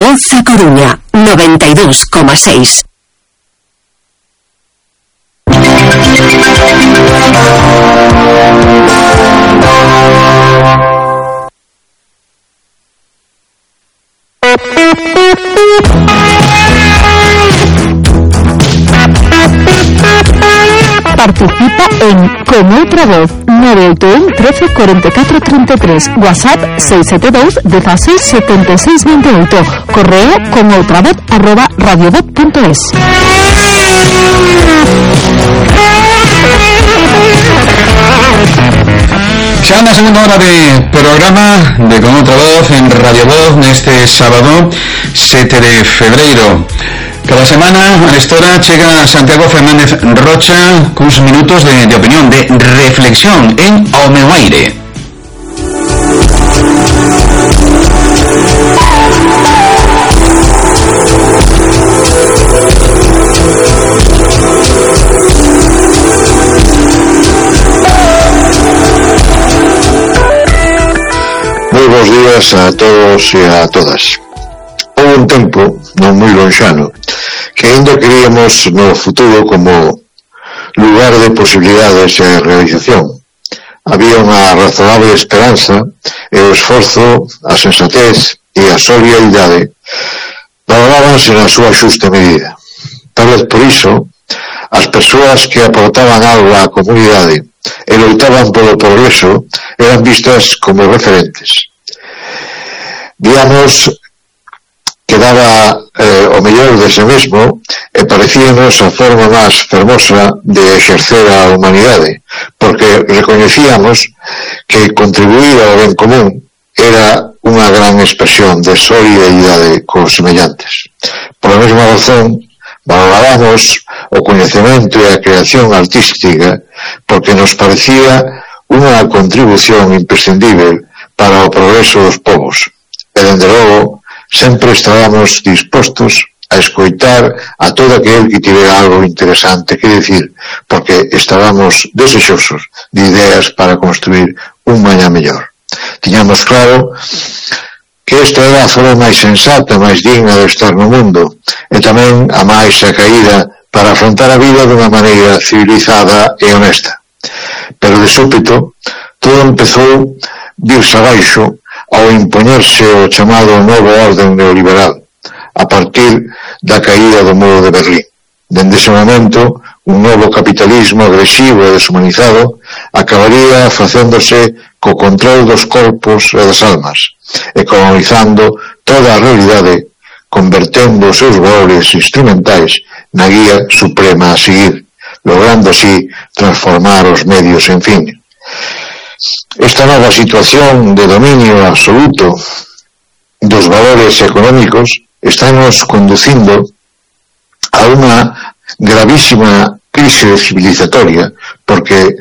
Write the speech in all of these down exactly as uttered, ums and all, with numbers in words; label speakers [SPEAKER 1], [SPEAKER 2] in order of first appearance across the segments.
[SPEAKER 1] Voz a Coruña, noventa y dos coma seis.
[SPEAKER 2] Participa en Como Outra Voz nueve oito un, trece, cuarenta y cuatro, treinta y tres, WhatsApp seis siete dos, dieciséis, setenta y seis, veintiocho, correo comoutravoz arroba radiovoz punto es.
[SPEAKER 3] Xa na segunda hora de programa de Con Outra Voz en Radio Voz neste sábado sete de febreiro. Cada semana a esta hora chega Santiago Fernández Rocha cuns minutos de, de opinión, de reflexión en Ao meu aire.
[SPEAKER 4] Moi bons días a todos e a todas. Houve un tempo, non moi lonxano, que ainda queríamos no futuro como lugar de posibilidades e realización. Había unha razonable esperanza e o esforzo, a sensatez e a solidaridade valorábanse na súa xusta medida. Tal vez por iso, as persoas que aportaban algo á comunidade e loitaban polo progreso eran vistas como referentes. Víamos que daba eh, o mellor de sí mesmo e parecíanos a forma máis fermosa de exercer a humanidade, porque recoñecíamos que contribuir ao ben común era unha gran expresión de solidaridade cos semellantes. Por a mesma razón, valorábamos o coñecemento e a creación artística porque nos parecía unha contribución imprescindible para o progreso dos povos. E, dende logo, sempre estábamos dispostos a escoitar a todo aquel que tivera algo interesante que decir, porque estábamos desexosos de ideas para construir un mañá mellor. Tiñamos claro que esta era a forma máis sensata, máis digna de estar no mundo, e tamén a máis acaída para afrontar a vida dunha maneira civilizada e honesta. Pero de súpeto, todo empezou virse abaixo ao impoñerse o chamado novo orden neoliberal, a partir da caída do muro de Berlín. Dende ese momento, un novo capitalismo agresivo e deshumanizado acabaría facéndose co control dos corpos e das almas, economizando toda a realidade, convertendo os seus valores instrumentais na guía suprema a seguir, logrando así transformar os medios en fin. Esta nova situación de dominio absoluto dos valores económicos estános conducindo a unha gravísima crise civilizatoria porque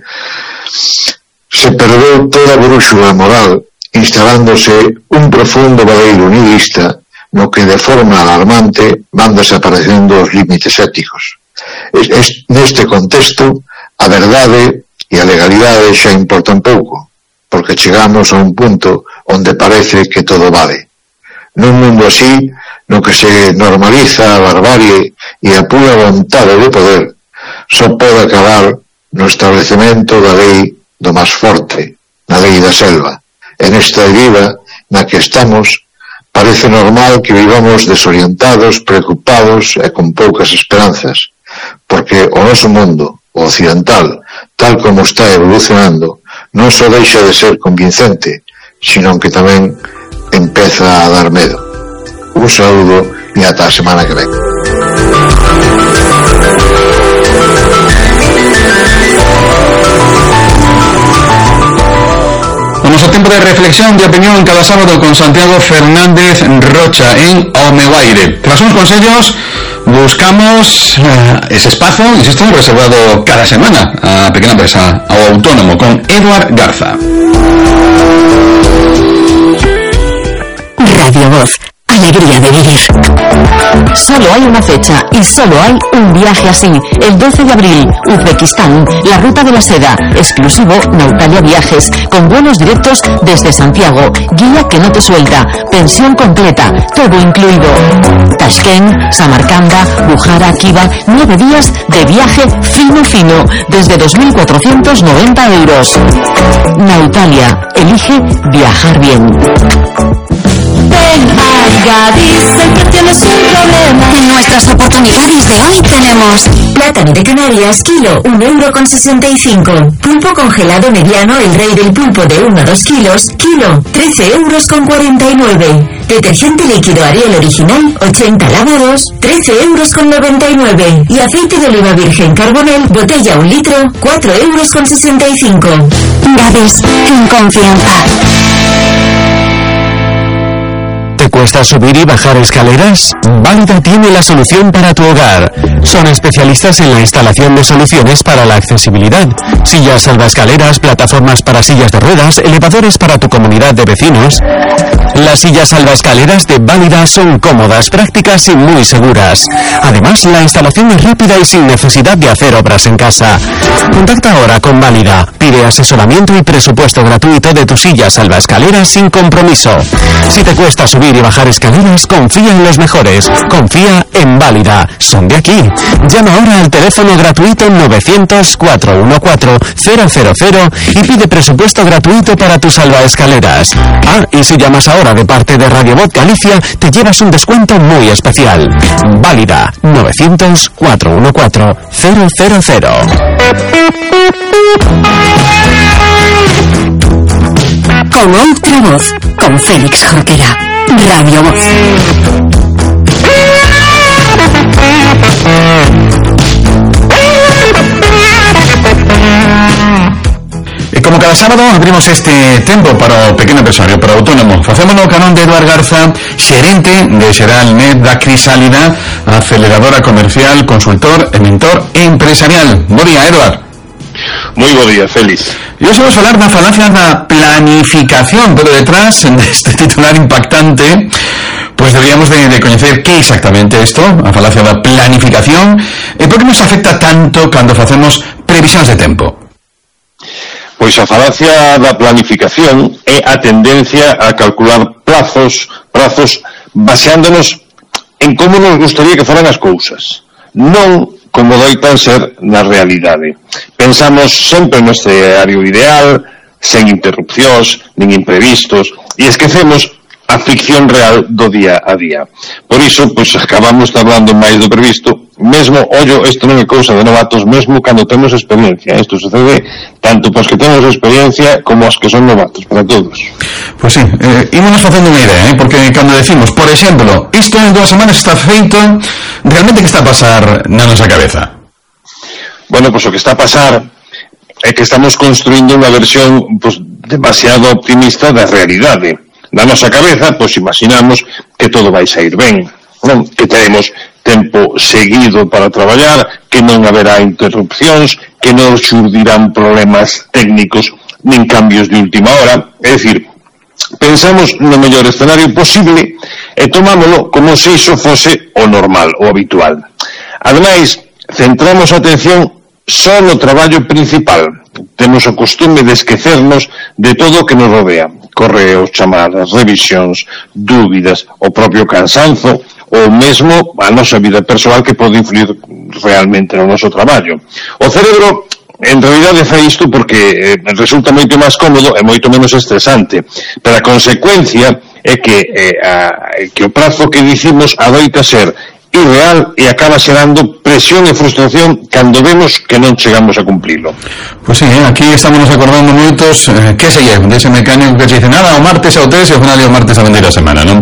[SPEAKER 4] se perdeu toda a brúxula moral instalándose un profundo vadeiro nihilista no que de forma alarmante van desaparecendo os límites éticos. Es, es, neste contexto, a verdade e a legalidade xa importan pouco, porque chegamos a un punto onde parece que todo vale. Nun mundo así, no que se normaliza a barbarie e a pura vontade de poder, só pode acabar no establecemento da lei do máis forte, na lei da selva. En esta deriva na que estamos, parece normal que vivamos desorientados, preocupados e con poucas esperanzas, porque o noso mundo, o occidental, tal como está evolucionando, non só deixa de ser convincente, sino que tamén empeza a dar medo. Un saúdo e ata a semana que ven.
[SPEAKER 3] O noso tempo de reflexión, de opinión cada sábado con Santiago Fernández Rocha en Ao meu aire. Tras uns consellos, buscamos uh, ese espazo, insisto, reservado cada semana a pequena empresa, ao autónomo, con Eduard Garza.
[SPEAKER 1] Radio Voz, alegría de vivir.
[SPEAKER 2] Solo hay una fecha y solo hay un viaje así. El doce de abril, Uzbekistán, la ruta de la seda, exclusivo Nautalia Viajes, con vuelos directos desde Santiago, guía que no te suelta, pensión completa, todo incluido. Tashkent, Samarcanda, Bukhara, Kiva, nueve días de viaje fino fino, desde dos mil cuatrocientos noventa euros. Nautalia, elige viajar bien.
[SPEAKER 5] Ven a Gadis, el que tienes un problema.
[SPEAKER 1] En nuestras oportunidades de hoy tenemos plátano de Canarias, kilo, un euro con sesenta y cinco. Pulpo congelado mediano, el rey del pulpo de uno a dos kilos, kilo, trece euros con cuarenta y nueve. Detergente líquido Ariel original, ochenta lavados, trece euros con noventa y nueve. Y aceite de oliva virgen Carbonel, botella un litro, cuatro euros con sesenta y cinco. Gadis, en confianza.
[SPEAKER 6] ¿Te cuesta subir y bajar escaleras? Válida tiene la solución para tu hogar. Son especialistas en la instalación de soluciones para la accesibilidad. Sillas salvaescaleras, plataformas para sillas de ruedas, elevadores para tu comunidad de vecinos. Las sillas salvaescaleras de Válida son cómodas, prácticas y muy seguras. Además, la instalación es rápida y sin necesidad de hacer obras en casa. Contacta ahora con Válida. Pide asesoramiento y presupuesto gratuito de tu silla salvaescaleras sin compromiso. Si te cuesta subir y bajar escaleras, confía en los mejores. Confía en Válida. Son de aquí. Llama ahora al teléfono gratuito novecientos, cuatrocientos catorce, cero cero cero y pide presupuesto gratuito para tus salvaescaleras. Ah, y si llamas ahora de parte de Radio Voz Galicia, te llevas un descuento muy especial. Válida. novecientos, cuatrocientos catorce, cero cero cero.
[SPEAKER 1] Con otra voz, con Félix Jorquera. Radio Voz.
[SPEAKER 3] E como cada sábado abrimos este tempo para o pequeno empresario, para o autónomo. Facémonos o canón de Eduard Garza, xerente de Xeralnet da Crisálida, aceleradora comercial, consultor e mentor empresarial. Bo día, Eduard.
[SPEAKER 7] Moi bo día, Félix.
[SPEAKER 3] E hoxe vamos falar da falacia da planificación, pero detrás deste titular impactante, pues deberíamos de, de coñecer que exactamente isto, a falacia da planificación, e por que nos afecta tanto cando facemos previsións de tempo.
[SPEAKER 7] Pois a falacia da planificación é a tendencia a calcular plazos, prazos baseándonos en como nos gustaría que foran as cousas, non como doitan ser na realidade. Pensamos sempre no escenario ideal, sen interrupcións, nin imprevistos, e esquecemos a ficción real do día a día. Por iso, pois, acabamos hablando máis do previsto. Mesmo, ollo, isto non é cousa de novatos, mesmo cando temos experiencia. Isto sucede tanto pos que temos experiencia como os que son novatos, para todos.
[SPEAKER 3] Pois sí, eh, ímonos facendo unha idea, eh? Porque cando decimos, por exemplo, isto en dúas semanas está feito, realmente que está a pasar na nosa cabeza?
[SPEAKER 7] Bueno, pois o que está a pasar é que estamos construindo unha versión pois, demasiado optimista da realidade. Na nosa cabeza, pois imaginamos que todo vai sair ben, non? Que teremos tempo seguido para traballar, que non haberá interrupcións, que non xurdirán problemas técnicos nin cambios de última hora. É dicir, pensamos no mellor escenario posible e tomámolo como se iso fose o normal, o habitual. Ademais, centramos a atención só no traballo principal. Temos o costume de esquecernos de todo o que nos rodea. Correos, chamadas, revisións, dúbidas, o propio cansanzo ou mesmo a nosa vida persoal que pode influir realmente no noso traballo. O cerebro en realidade fai isto porque eh, resulta moito máis cómodo e moito menos estresante, pero a consecuencia é que, eh, a, que o prazo que dicimos adoita ser irreal e acaba xerando presión e frustración cando vemos que non chegamos a cumplilo.
[SPEAKER 3] Pois sí, eh, aquí estamos nos acordando moitos eh, que se lleva dese mecánico que se dice nada, o martes ao tres e ao final o martes a vender a semana, non?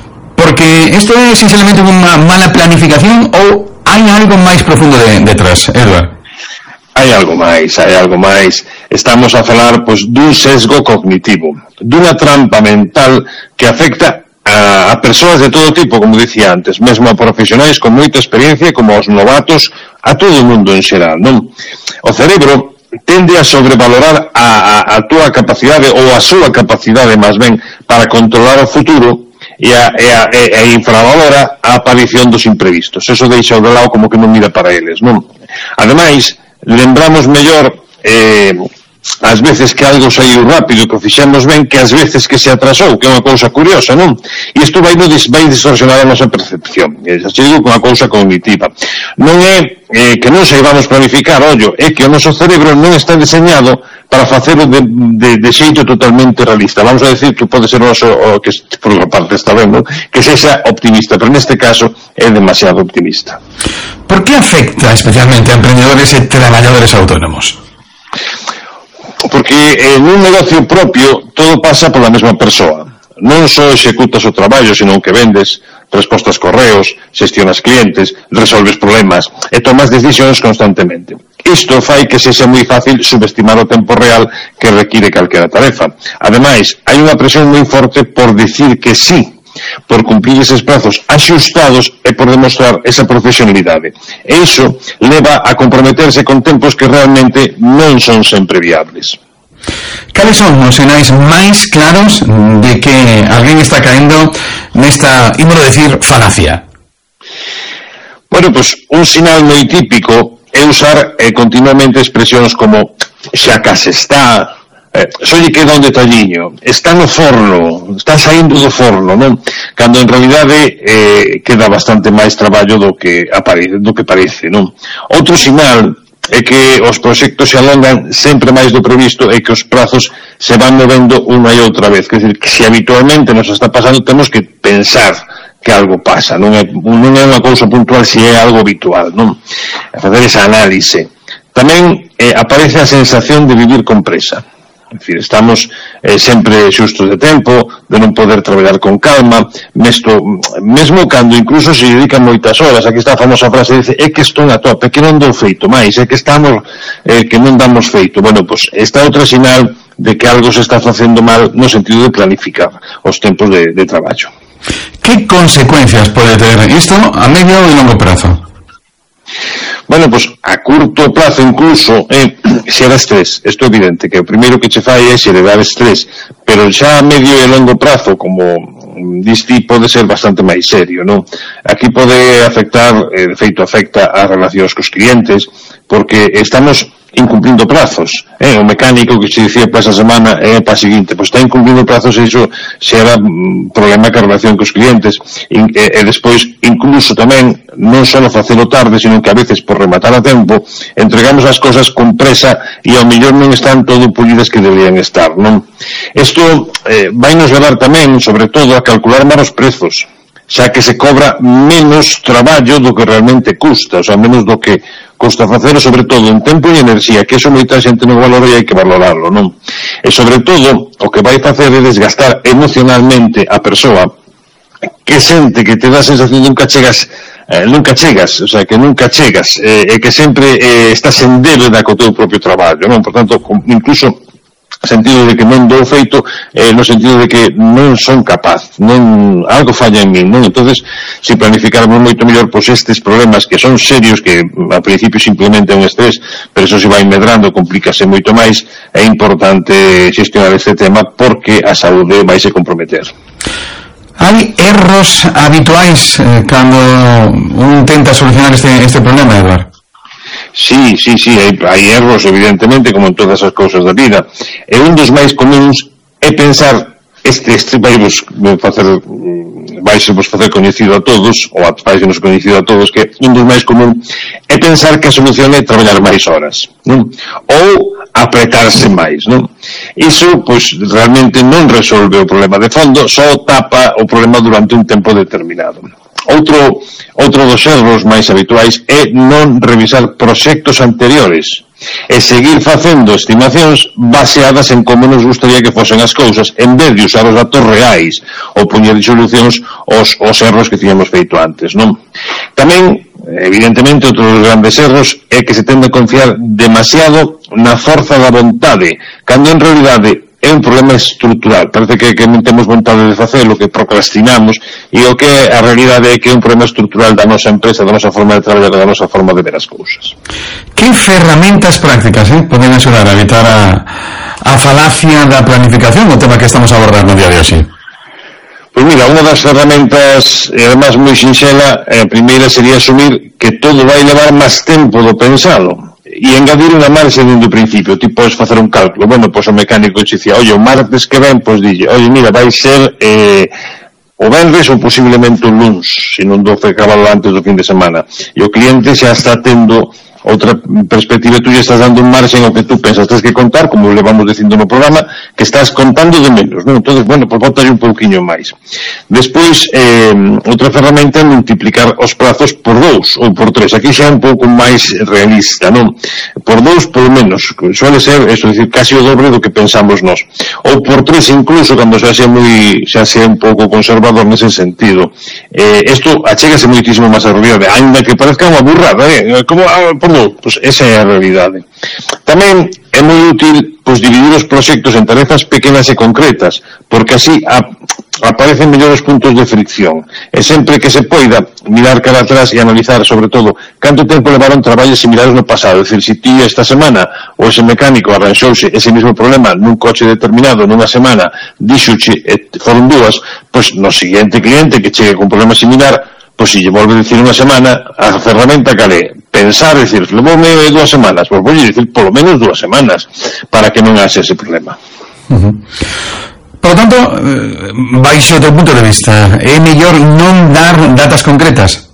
[SPEAKER 3] Porque isto é sinceramente unha mala planificación ou hai algo máis profundo de, detrás, Eduard?
[SPEAKER 7] Hai algo máis, hai algo máis. Estamos a falar pois dun sesgo cognitivo, dunha trampa mental que afecta a, a persoas de todo tipo, como dicía antes, mesmo a profesionais con moita experiencia, como aos novatos, a todo o mundo en xeral, non? O cerebro tende a sobrevalorar a, a, a túa capacidade ou a súa capacidade, máis ben, para controlar o futuro e a, e a, e a infravalora a a aparición dos imprevistos. Eso deixa de lado como que non mira para eles, non? Ademais, lembramos mellor eh, as veces que algo saiu rápido, que o fixemos ben, que as veces que se atrasou, que é unha cousa curiosa, non? E isto vai, vai distorsionar a nosa percepción. E xa digo que unha cousa cognitiva. Non é eh, que non saibamos planificar, ollo, é que o noso cerebro non está diseñado para facelo de, de, de xeito totalmente realista. Vamos a decir que pode ser o noso, o que por unha parte está ben, non? Que sexa optimista, pero neste caso é demasiado optimista.
[SPEAKER 3] Por que afecta especialmente a emprendedores e traballadores autónomos?
[SPEAKER 7] Porque en un negocio propio todo pasa pola mesma persoa. Non só executas o traballo, senón que vendes, respostas correos, xestionas clientes, resolves problemas e tomas decisións constantemente. Isto fai que sexa moi fácil subestimar o tempo real que require calquera tarefa. Ademais, hai unha presión moi forte por dicir que sí, por cumplir eses prazos axustados e por demostrar esa profesionalidade. E iso leva a comprometerse con tempos que realmente non son sempre viables.
[SPEAKER 3] Cales son os sinais máis claros de que alguén está caendo nesta, ímolo decir, falacia?
[SPEAKER 7] Bueno, pois un sinal moi típico é usar eh, continuamente expresións como xa case está, Eh, solle queda un detalliño, está no forno, está saindo do forno, non? Cando en realidade eh, queda bastante máis traballo do que aparece, do que parece, non? Outro sinal é que os proxectos se alongan sempre máis do previsto e que os prazos se van movendo unha e outra vez, quer dizer, que se habitualmente nos está pasando, temos que pensar que algo pasa, non é, non é unha cousa puntual, se é algo habitual, non? A facer esa análise. Tamén eh, aparece a sensación de vivir con presa. É dicir, estamos eh, sempre xustos de tempo, de non poder traballar con calma, mesto, mesmo cando incluso se dedican moitas horas. Aquí está a famosa frase, dice, é que estou a tope, que non dou feito máis, é que estamos, eh, que non damos feito. Bueno, pois, esta outra sinal de que algo se está facendo mal no sentido de planificar os tempos de, de traballo.
[SPEAKER 3] Que consecuencias pode ter isto a medio e longo prazo?
[SPEAKER 7] Bueno, pois a curto plazo incluso eh, xera estrés. Isto é evidente, que o primeiro que che fai é xerar estrés, pero xa a medio e longo prazo, como diste, pode ser bastante máis serio, non? Aquí pode afectar, eh, de feito afecta as relacións cos clientes, porque estamos incumplindo plazos, eh? O mecánico que se dicía para esa semana é eh, para a seguinte, pois está incumplindo plazos e iso xera mm, problema ca relación cos clientes e, e, e despois incluso tamén non só facelo tarde, sino que a veces por rematar a tempo entregamos as cosas con presa e ao mellor non están todo pulidas que deberían estar, non? Isto eh, vai nos levar tamén, sobre todo, a calcular máis os prezos, xa que se cobra menos traballo do que realmente custa, o sea, menos do que custa facelo, sobre todo en tempo e enerxía, que eso moita xente non valora e hai que valorarlo, non? E sobre todo, o que vai facer é desgastar emocionalmente a persoa que sente que te dá a sensación de nunca chegas, eh, nunca chegas, o sea, que nunca chegas, eh, e que sempre eh, estás en débeda co teu propio traballo, non? Por tanto, incluso sentido de que non dou feito, eh, no sentido de que non son capaz, non, algo falla en min, non? Entonces, se planificáramos moito mellor, pois estes problemas que son serios, que a principio simplemente é un estrés, pero eso se vai medrando, complícase moito máis, é importante xestionar este tema porque a saúde vai se comprometer.
[SPEAKER 3] Hai erros habituais eh, cando un intenta solucionar este, este problema, Eduardo?
[SPEAKER 7] Sí, sí, sí, hai, hai erros, evidentemente, como en todas as cousas da vida. E un dos máis comuns é pensar, este, este vai vos facer, vai se vos facer coñecido a todos, ou vai se nos coñecido a todos, que un dos máis común é pensar que a solución é traballar máis horas, non? Ou apretarse máis, non? Iso, pois, realmente non resolve o problema de fondo, só tapa o problema durante un tempo determinado. Outro, outro dos erros máis habituais é non revisar proxectos anteriores e seguir facendo estimacións baseadas en como nos gustaría que fosen as cousas, en vez de usar os datos reais ou poñer de solucións os, os erros que tiñamos feito antes, non? Tamén, evidentemente, outro dos grandes erros é que se tende a confiar demasiado na forza da vontade, cando en realidade é un problema estrutural. Parece que, que non temos vontade de facelo, que procrastinamos, e o que a realidade é que é un problema estrutural da nosa empresa, da nosa forma de traballar, da nosa forma de ver as cousas.
[SPEAKER 3] Que ferramentas prácticas eh, poden axudar a evitar a, a falacia da planificación, o tema que estamos abordando no día de hoxe?
[SPEAKER 7] Pois mira, unha das ferramentas, e además moi sinxela, a primeira sería asumir que todo vai levar máis tempo do pensado e engadir unha marxe dentro do principio. Ti podes facer un cálculo, bueno, pois o mecánico te dicía, oye, o martes que ven, pois dille, oye, mira, vai ser eh, o venres ou posiblemente o luns, se non do fe cabalo antes do fin de semana, e o cliente xa está tendo outra perspectiva, tú ya estás dando un margen ao que tú pensas, tens que contar, como le vamos dicindo no programa, que estás contando de menos, non? Entonces, bueno, pues botalle un pouquiño máis. Despois, eh, outra ferramenta é multiplicar os prazos por dous ou por tres. Aquí xa é un pouco máis realista, non? Por dous, polo menos, suele ser, eso, decir, casi o dobre do que pensamos nós. Ou por tres, incluso, cando xa xe moi, xa xe un pouco conservador nese sentido. Eh, isto achégase moitísimo máis a realidade, ainda que parezca unha burrada, eh? Como, ah, por pois esa é a realidade. Tamén é moi útil pois dividir os proxectos en tarefas pequenas e concretas, porque así a, aparecen mellores puntos de fricción. E sempre que se poida mirar cara atrás e analizar, sobre todo, canto tempo levaron traballos similares no pasado. É dicir, se ti esta semana ou ese mecánico arranxouse ese mismo problema nun coche determinado nunha semana, dixoche e foron dúas, pois no seguinte cliente que chegue con problema similar, pois se lle volve a dicir unha semana, a ferramenta calé pensar, decir, levoume dúas semanas, pois vou dicir polo menos dúas semanas para que non haxe ese problema.
[SPEAKER 3] Uh-huh. Por lo tanto, baixo o teu punto de vista, é mellor non dar datas concretas?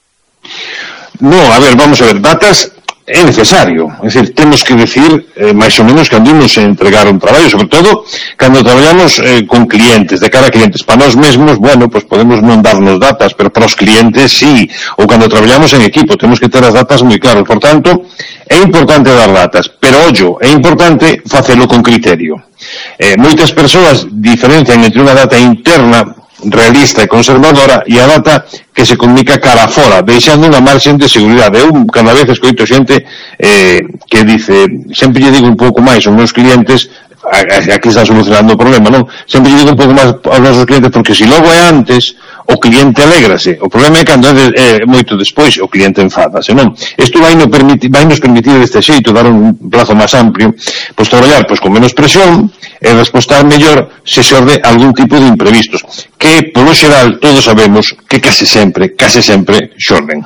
[SPEAKER 7] No, a ver, vamos a ver, datas é necesario, é dicir, temos que decir eh, máis ou menos cando imos a entregar un traballo, sobre todo cando traballamos eh, con clientes, de cara a clientes. Para nós mesmos, bueno, pues podemos non darnos datas, pero para os clientes sí, ou cando traballamos en equipo, temos que ter as datas moi claras. Por tanto, é importante dar datas, pero ollo, é importante facelo con criterio. Eh, moitas persoas diferencian entre unha data interna realista e conservadora e a data que se comunica cara fora, deixando unha marxen de seguridade. Eu cada vez escoito xente eh, que dice, sempre lle digo un pouco máis aos meus clientes, aquí está solucionando o problema, non? Sempre lle digo un pouco máis aos nosos clientes, porque se logo é antes, o cliente alégrase. O problema é cando é, é moito despois o cliente enfádase, non? Isto vai nos permitir, vai nos permitir deste xeito dar un plazo máis amplio, pois traballar pois con menos presión e respostar mellor se xorde algún tipo de imprevistos, que polo xeral todos sabemos que case sempre, case sempre xorden.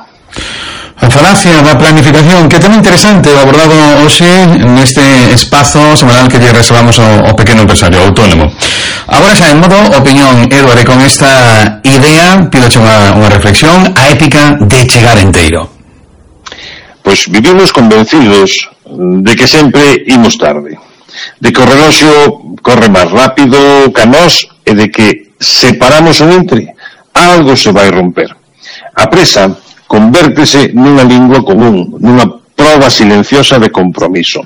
[SPEAKER 3] A falacia da planificación, que tema interesante o abordado hoxe neste espazo semanal que lle reservamos ao, ao pequeno empresario, ao autónomo. Agora xa en modo opinión, Eduardo, con esta idea pidoche unha, unha reflexión, a ética de chegar enteiro.
[SPEAKER 7] Pois vivimos convencidos de que sempre imos tarde, de que o reloxo corre máis rápido que nós e de que se paramos un entre, algo se vai romper. A presa convértese nunha lingua común, nunha proba silenciosa de compromiso.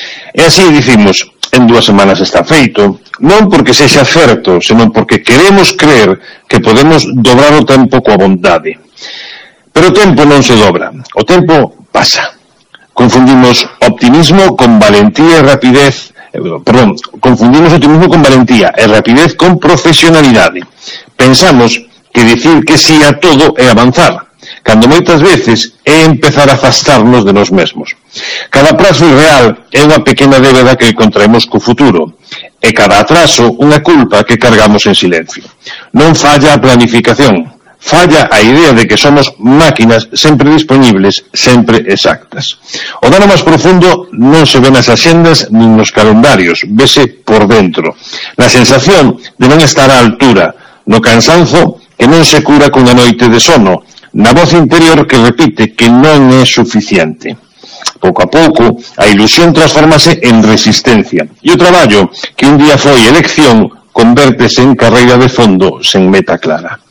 [SPEAKER 7] E así dicimos, en dúas semanas está feito, non porque sexa certo, senón porque queremos creer que podemos dobrar o tempo coa vontade. Pero o tempo non se dobra, o tempo pasa. Confundimos optimismo con valentía e rapidez, eh, perdón, confundimos optimismo con valentía e rapidez con profesionalidade. Pensamos que dicir que sí a todo é avanzar, cando moitas veces é empezar a afastarnos de nós mesmos. Cada prazo irreal é unha pequena débeda que contraemos co futuro, e cada atraso unha culpa que cargamos en silencio. Non falla a planificación, falla a idea de que somos máquinas sempre disponibles, sempre exactas. O dano máis profundo non se ve nas axendas nin nos calendarios, vese por dentro, na sensación de non estar á altura, no cansanzo que non se cura cunha noite de sono, na voz interior que repite que non é suficiente. Pouco a pouco, a ilusión transformase en resistencia, e o traballo que un día foi elección convértese en carreira de fondo sen meta clara.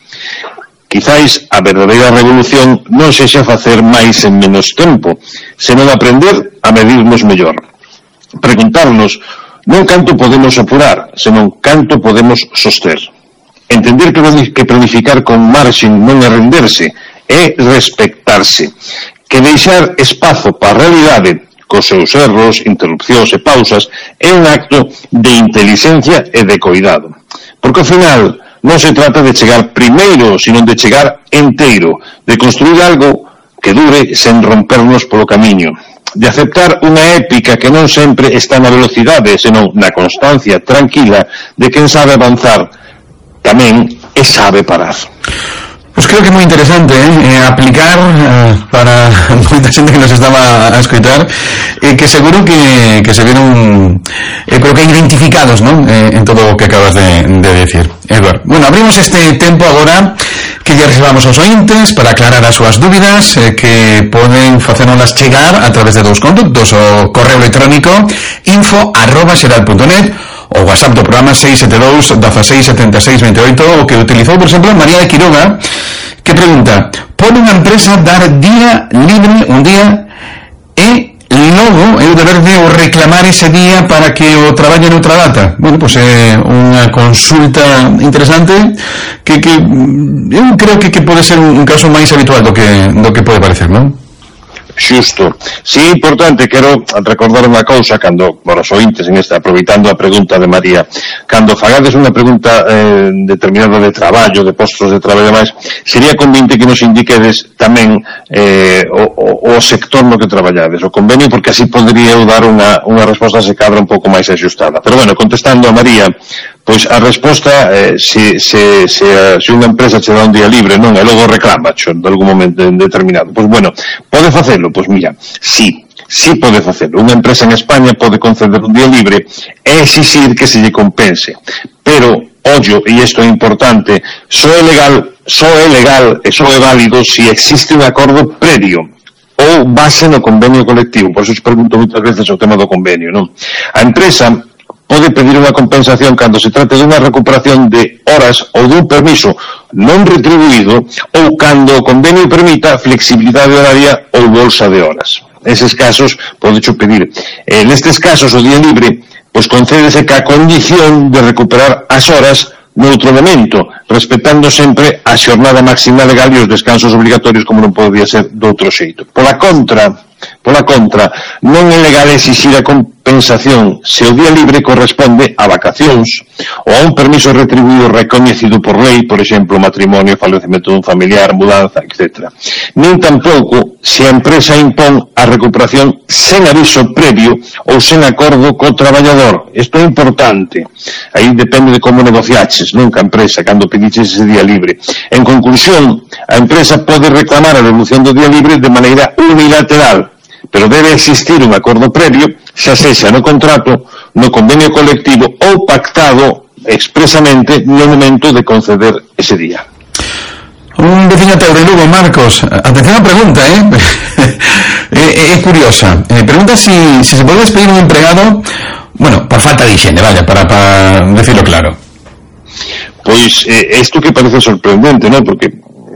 [SPEAKER 7] Quizáis a verdadeira revolución non sexa facer máis en menos tempo, senón aprender a medirnos mellor. Preguntarnos non canto podemos apurar, senón canto podemos soster. Entender que planificar con marxen non é renderse, é respectarse, que deixar espazo para a realidade, cos seus erros, interrupcións e pausas, é un acto de inteligencia e de cuidado. Porque ao final non se trata de chegar primeiro, sino de chegar enteiro, de construir algo que dure sen rompernos polo camiño, de aceptar unha épica que non sempre está na velocidade, senón na constancia tranquila de quen sabe avanzar tamén e sabe parar.
[SPEAKER 3] Pois creo que é moi interesante, eh, eh aplicar eh, para moita xente que nos estaba a escoitar, eh, que seguro que, que se vieron eh, pero que identificados, ¿no? Eh, en todo o que acabas de, de decir, Eduard. Bueno, abrimos este tempo agora que ya reservamos aos ointes para aclarar as súas dúbidas, eh, que poden facernoslas chegar a través de dous conductos: o correo electrónico info arroba xeral punto net, o WhatsApp do programa seis sete dous, dieciséis setenta e seis veintioito, o que utilizou, por exemplo, María de Quiroga, que pregunta: pode unha empresa dar día libre un día e logo eu deber de o reclamar ese día para que o traballe noutra data? Bueno, pois é unha consulta interesante que, que eu creo que, que pode ser un caso máis habitual do que, do que pode parecer, non?
[SPEAKER 7] Xusto. Si é importante, quero recordar unha cousa cando, bueno, os ointes en esta, aproveitando a pregunta de María, cando fagades unha pregunta eh, determinada de traballo, de postos de traballo máis, sería convinte que nos indiquedes tamén eh, o, o, o sector no que traballades, o convenio, porque así podría eu dar unha, unha resposta se cadra un pouco máis axustada. Pero bueno, contestando a María, pois a resposta, eh, se, se, se, se unha empresa che dá un día libre, non, e logo reclama de algún momento determinado, pois bueno, pode facelo, pois mira, sí, sí pode facelo. Unha empresa en España pode conceder un día libre e exixir que se lle compense, pero, ollo, e isto é importante, só é legal, só é legal e só é válido se existe un acordo previo ou base no convenio colectivo. Por eso os pregunto moitas veces o tema do convenio, non? A empresa pode pedir unha compensación cando se trate dunha recuperación de horas ou dun permiso non retribuído, ou cando o convenio permita flexibilidade horaria ou bolsa de horas. Eses casos podecho pedir. Eh, nestes casos o día libre pois concédese ca condición de recuperar as horas noutro momento, respetando sempre a xornada máxima legal e os descansos obrigatorios, como non podía ser doutro xeito. Pola contra, pola contra, non é legal exixir a compensación se o día libre corresponde a vacacións ou a un permiso retribuído recoñecido por lei, por exemplo, matrimonio, falecemento dun familiar, mudanza, etcétera. Nin tampouco se a empresa impón a recuperación sen aviso previo ou sen acordo co traballador. Isto é importante. Aí depende de como negociaches, nunca a empresa, cando pediches ese día libre. En conclusión, a empresa pode reclamar a devolución do día libre de maneira unilateral, pero debe existir un acordo previo, xa sexa no contrato, no convenio colectivo ou pactado expresamente no momento de conceder ese día.
[SPEAKER 3] Un veciño teu de Lugo, Marcos, atención a pregunta, eh? é, é curiosa. Eh, pregunta si, si se pode despedir un empregado, bueno, por falta de higiene, vaya, para, para decirlo claro.
[SPEAKER 7] Pois, eh, isto que parece sorprendente, non? Porque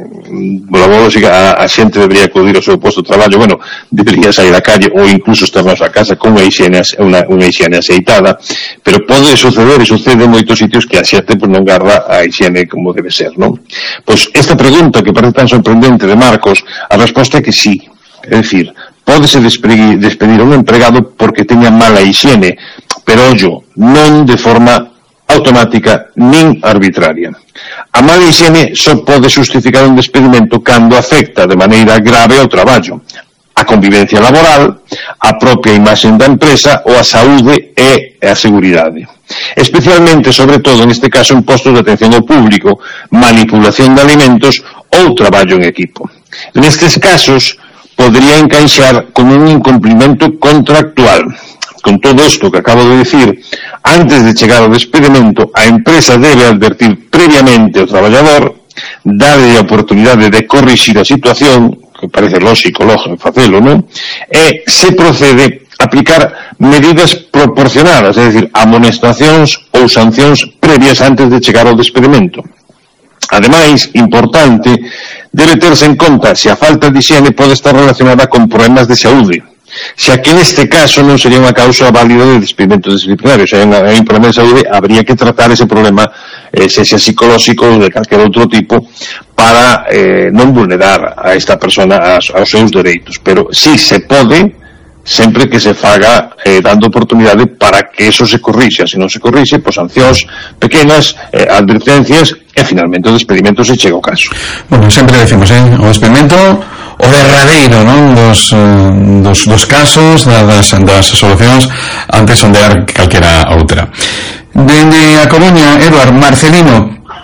[SPEAKER 7] pola lógica, a, a xente debería acudir ao seu posto de traballo, bueno, debería sair da calle ou incluso estar na súa casa con unha higiene, unha, unha higiene aceitada, pero pode suceder e sucede en moitos sitios que a xente pues, non garda a higiene como debe ser, non? Pois esta pregunta que parece tan sorprendente de Marcos, a resposta é que sí, é dicir, pódese despedir, despedir a un empregado porque teña mala higiene, pero ollo, non de forma automática nin arbitraria. A mala higiene só pode justificar un despedimento cando afecta de maneira grave ao traballo, a convivencia laboral, a propia imaxe da empresa ou a saúde e a seguridade. Especialmente, sobre todo, neste caso, en postos de atención ao público, manipulación de alimentos ou traballo en equipo. Nestes casos, podría encaixar con un incumprimento contractual. Con todo isto que acabo de decir, antes de chegar ao despedimento, a empresa debe advertir previamente ao traballador, darlle a oportunidade de corrixir a situación, que parece lógico, lógico facelo, non? E se procede a aplicar medidas proporcionadas, é dicir, amonestacións ou sancións previas antes de chegar ao despedimento. Ademais, importante, debe terse en conta se a falta de higiene pode estar relacionada con problemas de saúde, xa que neste caso non sería unha causa válida de despedimento disciplinario, xa é un problema de saúde, habría que tratar ese problema, eh, se xa psicolóxico ou de calquer outro tipo, para eh, non vulnerar a esta persona aos, aos seus dereitos. Pero sí se pode, sempre que se faga eh, dando oportunidade para que eso se corrixa. Se non se corrixe, pois sancións pequenas, eh, advertencias e finalmente o despedimento se chega ao caso.
[SPEAKER 3] Bueno, sempre decimos, eh, o despedimento o derradeiro, non, dos, dos, dos casos, das, das solucións antes sondear calquera outra. Dende a Coruña, Eduard, Marcelino,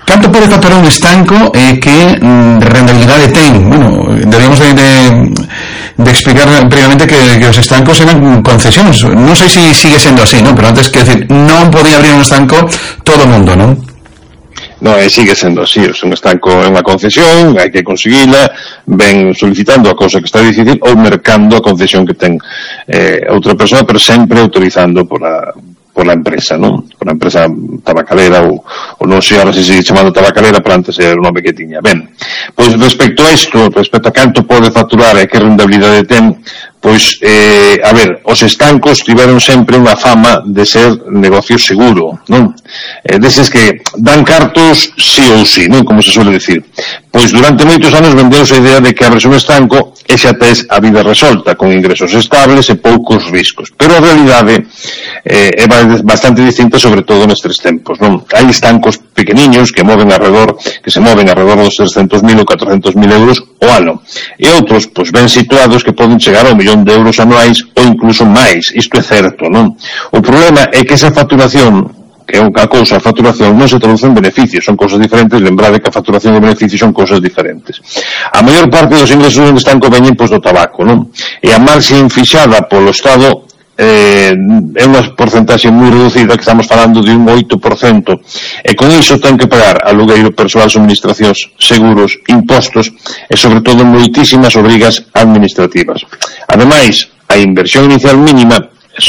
[SPEAKER 3] canto pode facturar un estanco e que mm, rentabilidade ten? Bueno, debemos de, de, de explicar previamente que, que os estancos eran concesións. Non sei se si sigue sendo así, ¿no? Pero antes, que decir, non podía abrir un estanco todo o mundo, ¿non?
[SPEAKER 7] No, e sigue sendo así, o sea, un estanco é unha concesión, hai que conseguila, ven solicitando a cousa que está difícil ou mercando a concesión que ten eh, outra persoa, pero sempre autorizando por a por la empresa, ¿no? Por la empresa tabacalera ou, ou non sei ahora se sigue chamando tabacalera, pero antes era o nome que tiña. Ben, pois respecto a isto, respecto a canto pode facturar e que rentabilidade ten, pois, eh, a ver, os estancos tiveron sempre unha fama de ser negocio seguro, non? Eh, deses que dan cartos sí ou sí, non? Como se suele decir. Pois durante moitos anos vendeuse a idea de que abres un estanco e xa tes a vida resolta, con ingresos estables e poucos riscos. Pero a realidade eh, é bastante distinta, sobre todo nestes tempos, non? Hai estancos pequeniños que moven alrededor, que se moven alrededor dos trescentos mil ou catrocentos mil euros o ano. E outros, pois, ben situados que poden chegar ao millón de euros anuais ou incluso máis. Isto é certo, non? O problema é que esa facturación, que é unha cousa, a facturación non se traduce en beneficios, son cousas diferentes. Lembrade que a facturación e beneficios son cousas diferentes. A maior parte dos ingresos do estanco veñen pois do tabaco, non? E a marxen fixada polo Estado eh, é unha porcentaxe moi reducida, que estamos falando de un oito por cento, e con iso ten que pagar alugueiro, persoal, suministracións, seguros, impostos e sobre todo moitísimas obrigas administrativas. Ademais, a inversión inicial mínima,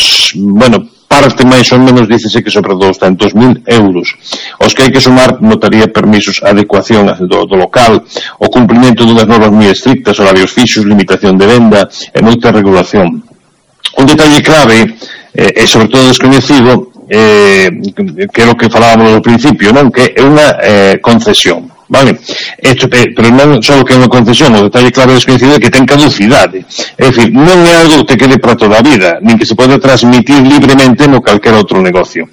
[SPEAKER 7] bueno, parte máis ou menos dícese que sobre douscentos mil euros, os que hai que sumar notaría, permisos, adecuación do, do local, o cumprimento dunhas normas moi estrictas, horarios fixos, limitación de venda e moita regulación. Un detalle clave eh, e sobre todo descoñecido, eh, que é o que falábamos ao principio, non? Que é unha eh, concesión, vale? Esto, pero non só que é unha concesión, o detalle clave descoñecido é que ten caducidade. É dicir, non é algo que te quede para toda a vida, nin que se pode transmitir libremente no calquera outro negocio.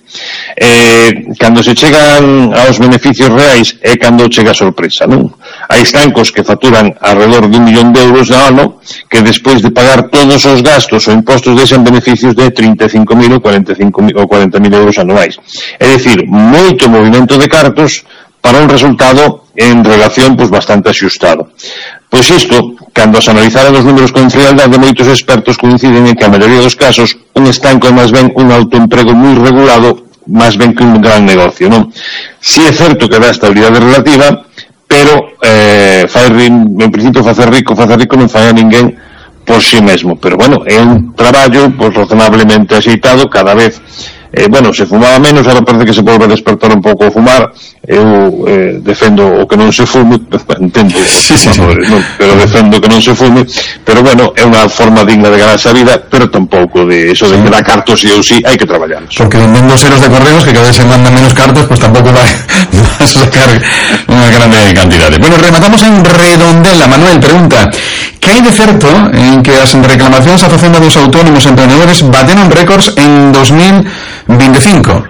[SPEAKER 7] Eh, cando se chegan aos beneficios reais é cando chega a sorpresa, non? Hai estancos que facturan alrededor de un millón de euros ao ano, que despois de pagar todos os gastos ou impostos deixan beneficios de trinta e cinco mil ou cuarenta e cinco mil ou cuarenta mil euros anuais. É dicir, moito movimento de cartos para un resultado en relación pois bastante axustado. Pois isto, cando se analizaran os números con frialdade, moitos expertos coinciden en que a maioría dos casos un estanco é máis ben un autoemprego moi regulado, máis ben que un gran negocio, non? Si é certo que dá estabilidade relativa, pero eh, fai, en principio facer rico, facer rico non fai a ninguén por si mesmo, pero bueno, é un traballo pois razonablemente axeitado. Cada vez eh, bueno, se fumaba menos, ahora parece que se volve a despertar un pouco a fumar. Eu eh, defendo o que non se fume, entendo,
[SPEAKER 3] sí, sí, sí.
[SPEAKER 7] Non, pero defendo que non se fume, pero bueno, é unha forma digna de ganarse a vida, pero tampouco de eso de sí. Que dá cartos e ou sí, hai que traballar.
[SPEAKER 3] Porque vendendo seros de correos que cada vez se mandan menos cartos, pues tampouco vai a sacar unha grande cantidade. Bueno, rematamos en Redondela. Manuel pregunta: que hai de certo en que as reclamacións a facenda dos autónomos emprendedores bateron récords en dos mil veinticinco?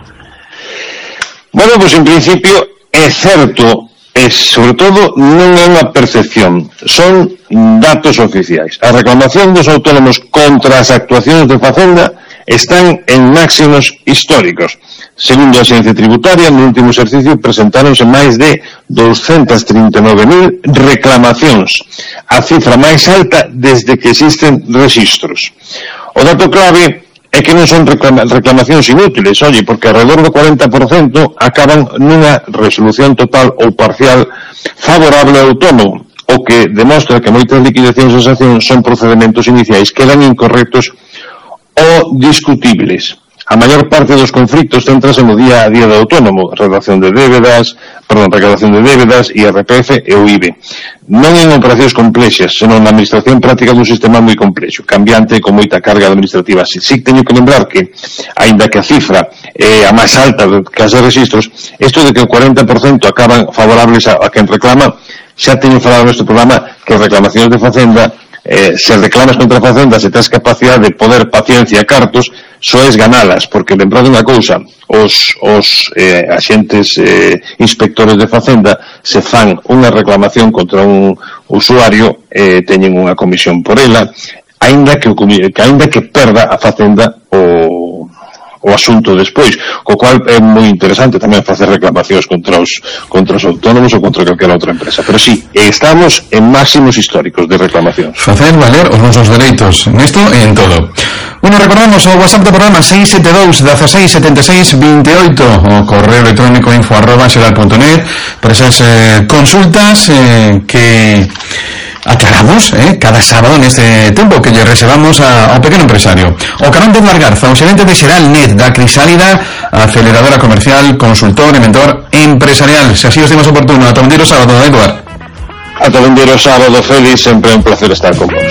[SPEAKER 7] Bueno, pois pues en principio é certo, e sobre todo non é unha percepción, son datos oficiais. A reclamación dos autónomos contra as actuacións de Facenda están en máximos históricos. Segundo a Xencia Tributaria, no último exercicio presentáronse máis de doscientos trinta e nove mil reclamacións, a cifra máis alta desde que existen registros. O dato clave é que non son reclama, reclamacións inútiles, oye, porque alrededor do cuarenta por cento acaban nunha resolución total ou parcial favorable ao autónomo, o que demostra que moitas liquidacións e sancións son procedementos iniciais que eran incorrectos ou discutibles. A maior parte dos conflictos céntrase no día a día do autónomo, redacción de débedas, perdón, recadación de débedas, I R P F e o I V E. Non en operacións complexas, senón na administración práctica dun sistema moi complexo, cambiante e con moita carga administrativa. Si, si teño que lembrar que, aínda que a cifra é a máis alta que as de registros, isto de que o cuarenta por cento acaban favorables a, a quen reclama, xa teño falado neste programa que as reclamacións de Facenda, eh, se reclamas contra a Facenda, se tens capacidade de poder, paciencia e cartos, soes ganalas, porque lembrado unha cousa, os, os eh, axentes eh, inspectores de Facenda se fan unha reclamación contra un usuario, eh, teñen unha comisión por ela, aínda que, que, aínda que perda a Facenda o, o o asunto despois, co cual é moi interesante tamén facer reclamacións contra os, contra os autónomos ou contra calquera outra empresa. Pero sí, estamos en máximos históricos de reclamacións.
[SPEAKER 3] Facer valer os nosos dereitos nesto e en todo. Bueno, recordamos o WhatsApp do programa seis sete dous, dezasseis, setenta e seis, veintioito, o correo electrónico info arroba xeral punto net para esas eh, consultas eh, que aclaramos eh, cada sábado neste tempo que lle reservamos a, ao pequeno empresario. O Carón de Garza, o xerente de Xeral Net da Crisálida, aceleradora comercial, consultor e mentor empresarial. Se así os dimos oportuno, ata vendeiro sábado, Eduardo.
[SPEAKER 7] Ata vendeiro sábado, Félix, sempre é un placer estar con vos.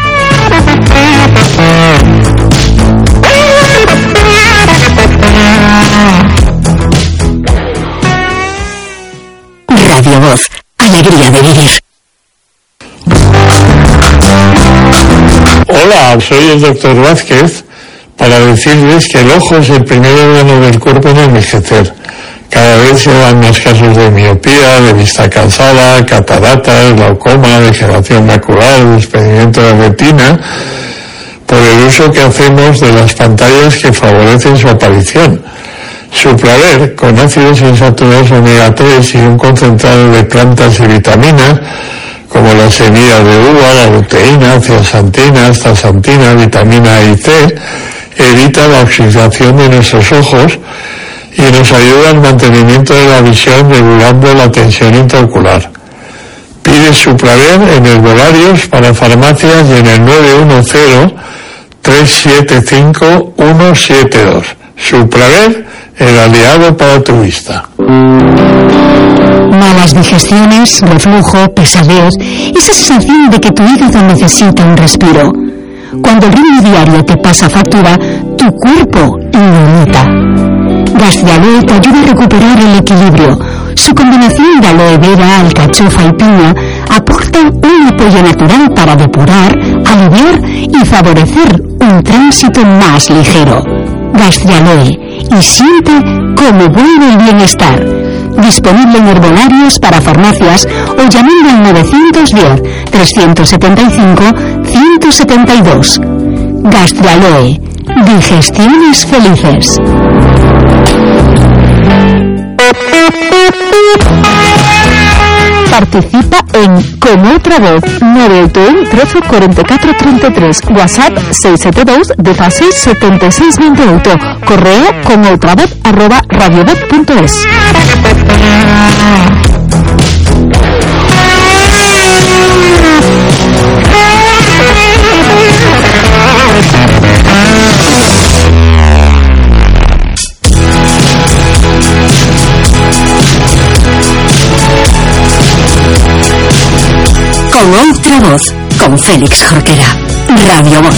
[SPEAKER 1] Radio Voz, alegría de vivir.
[SPEAKER 8] Hola, soy el doctor Vázquez para decirles que el ojo es el primer órgano del cuerpo en envejecer. Cada vez se dan más casos de miopía, de vista cansada, cataratas, glaucoma, degeneración macular, desprendimiento de retina, por el uso que hacemos de las pantallas que favorecen su aparición. Supraver, con ácidos insaturados omega tres y un concentrado de plantas y vitaminas, como las semillas de uva, la luteína, zeaxantina, astaxantina, vitamina E y C, evita la oxidación de nuestros ojos y nos ayuda al mantenimiento de la visión regulando la tensión intraocular. Pide Supraver en herbolarios para farmacias y en el nueve uno cero, tres siete cinco, uno siete dos. Supraver, el aliado para tu vista.
[SPEAKER 1] Malas digestiones, reflujo, pesadez, esa sensación de que tu hígado necesita un respiro. Cuando el ritmo diario te pasa factura, tu cuerpo lo nota. Gastrialoe te ayuda a recuperar el equilibrio. Su combinación de aloe vera, alcachofa y piña aporta un apoyo natural para depurar, aliviar y favorecer un tránsito más ligero. Gastrialoe, y siente cómo vuelve el bienestar. Disponible en herbolarios para farmacias o llamando al nueve diez, trescientos setenta y cinco, ciento setenta y dos. Gastrialoe, digestiones felices.
[SPEAKER 2] Participa en Como Otra Voz nueve ocho uno, trece, cuarenta y cuatro, treinta y tres, WhatsApp seis siete dos, dieciséis, setenta y seis, veintiocho, correo comootravoz arroba radiovoz punto es.
[SPEAKER 1] Como Otra Voz, con Félix Jorquera. Radio Voz.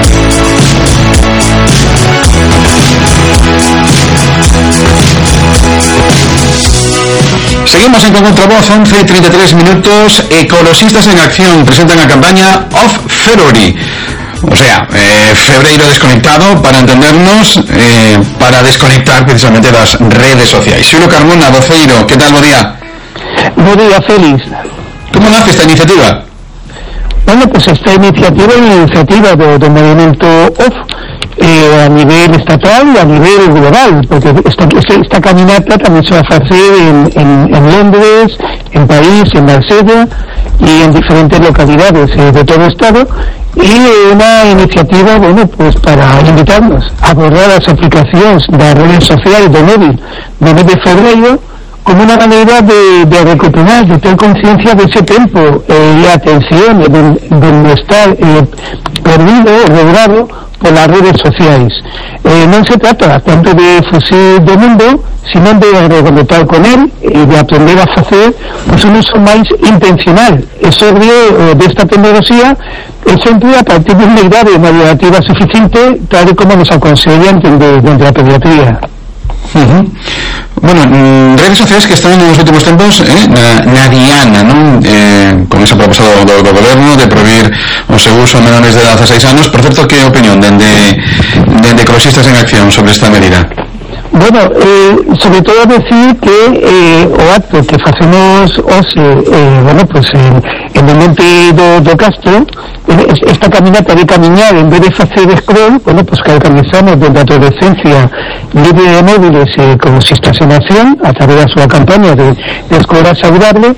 [SPEAKER 3] Seguimos en Con Otra Voz, once y treinta y tres minutos. Ecologistas en Acción presentan la campaña Off February. O sea, eh, febrero desconectado, para entendernos, eh, para desconectar precisamente las redes sociales. Xulo Carmona, voceiro, ¿qué tal? Buen día.
[SPEAKER 9] Buen día, Félix.
[SPEAKER 3] ¿Cómo nace esta iniciativa?
[SPEAKER 9] Bueno, pues esta iniciativa es una iniciativa de, de movimiento Off eh, a nivel estatal y a nivel global, porque esta, esta caminata también se va a hacer en, en, en Londres, en París, en Marsella y en diferentes localidades eh, de todo el estado, y una iniciativa, bueno, pues para invitarnos a abordar las aplicaciones de las redes sociales de móvil de mes de febrero como una manera de, de recuperar, de tener conciencia de ese tiempo eh, y atención de, de no estar eh, perdido o logrado por las redes sociales. Eh, non se trata tanto de fusil do mundo, sino de reconectar con él e de aprender a facer pues, un uso máis intencional. Eso de, eh, de esta tecnología é sempre a partir de unha idade madurativa suficiente, tal y como nos aconsellan desde, desde la pediatría.
[SPEAKER 3] Uh-huh. Bueno, mm, redes sociales que están en los últimos tiempos eh, na, na diana, ¿no? Eh, con esa proposta do, do, do goberno de prohibir o seu uso a menores de dieciséis anos. Por certo, que opinión dende, dende Ecologistas en Acción sobre esta medida?
[SPEAKER 9] Bueno, eh, sobre todo decir que eh, o acto que facemos hoxe, eh, bueno, pues en, en o Monte do, do Castro, esta caminata de camiñar en vez de facer scroll, bueno, pues que organizamos desde a adolescencia libre de móviles eh, como si estás en acción, a través de su campaña de, de escuela saludable,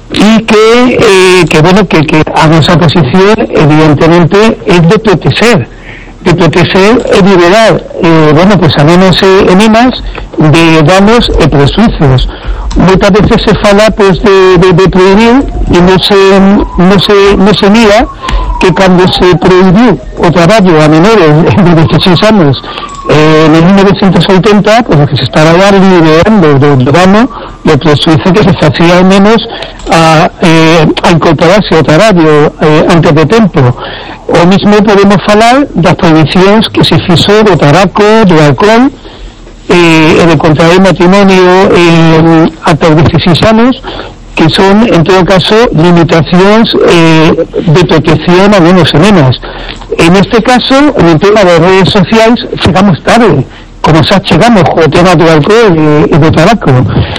[SPEAKER 9] y que, eh, que bueno, que, que a nuestra posición, evidentemente, es de proteger, de proteger y liberar, eh, bueno, pues a menos eh, enemas de danos e presuicios. Muchas veces se fala pues de, de, de prohibir y no se, no se, no se mira que cuando se prohibió o trabajo a menores de dieciséis años eh, en el mil novecientos ochenta, pues lo que se estaba liberando del dano de presuicio que se hacía al menos a, eh, a incorporarse ao traballo eh, antes de tempo. O mismo podemos falar das prohibicións que se fixo do tabaco, do alcohol eh, e de contraer matrimonio eh, ata os dieciséis anos, que son, en todo caso, limitacións eh, de protección a menos e menos. En este caso, en el tema das redes sociais, chegamos tarde, como xa chegamos co tema do alcohol e, e do tabaco,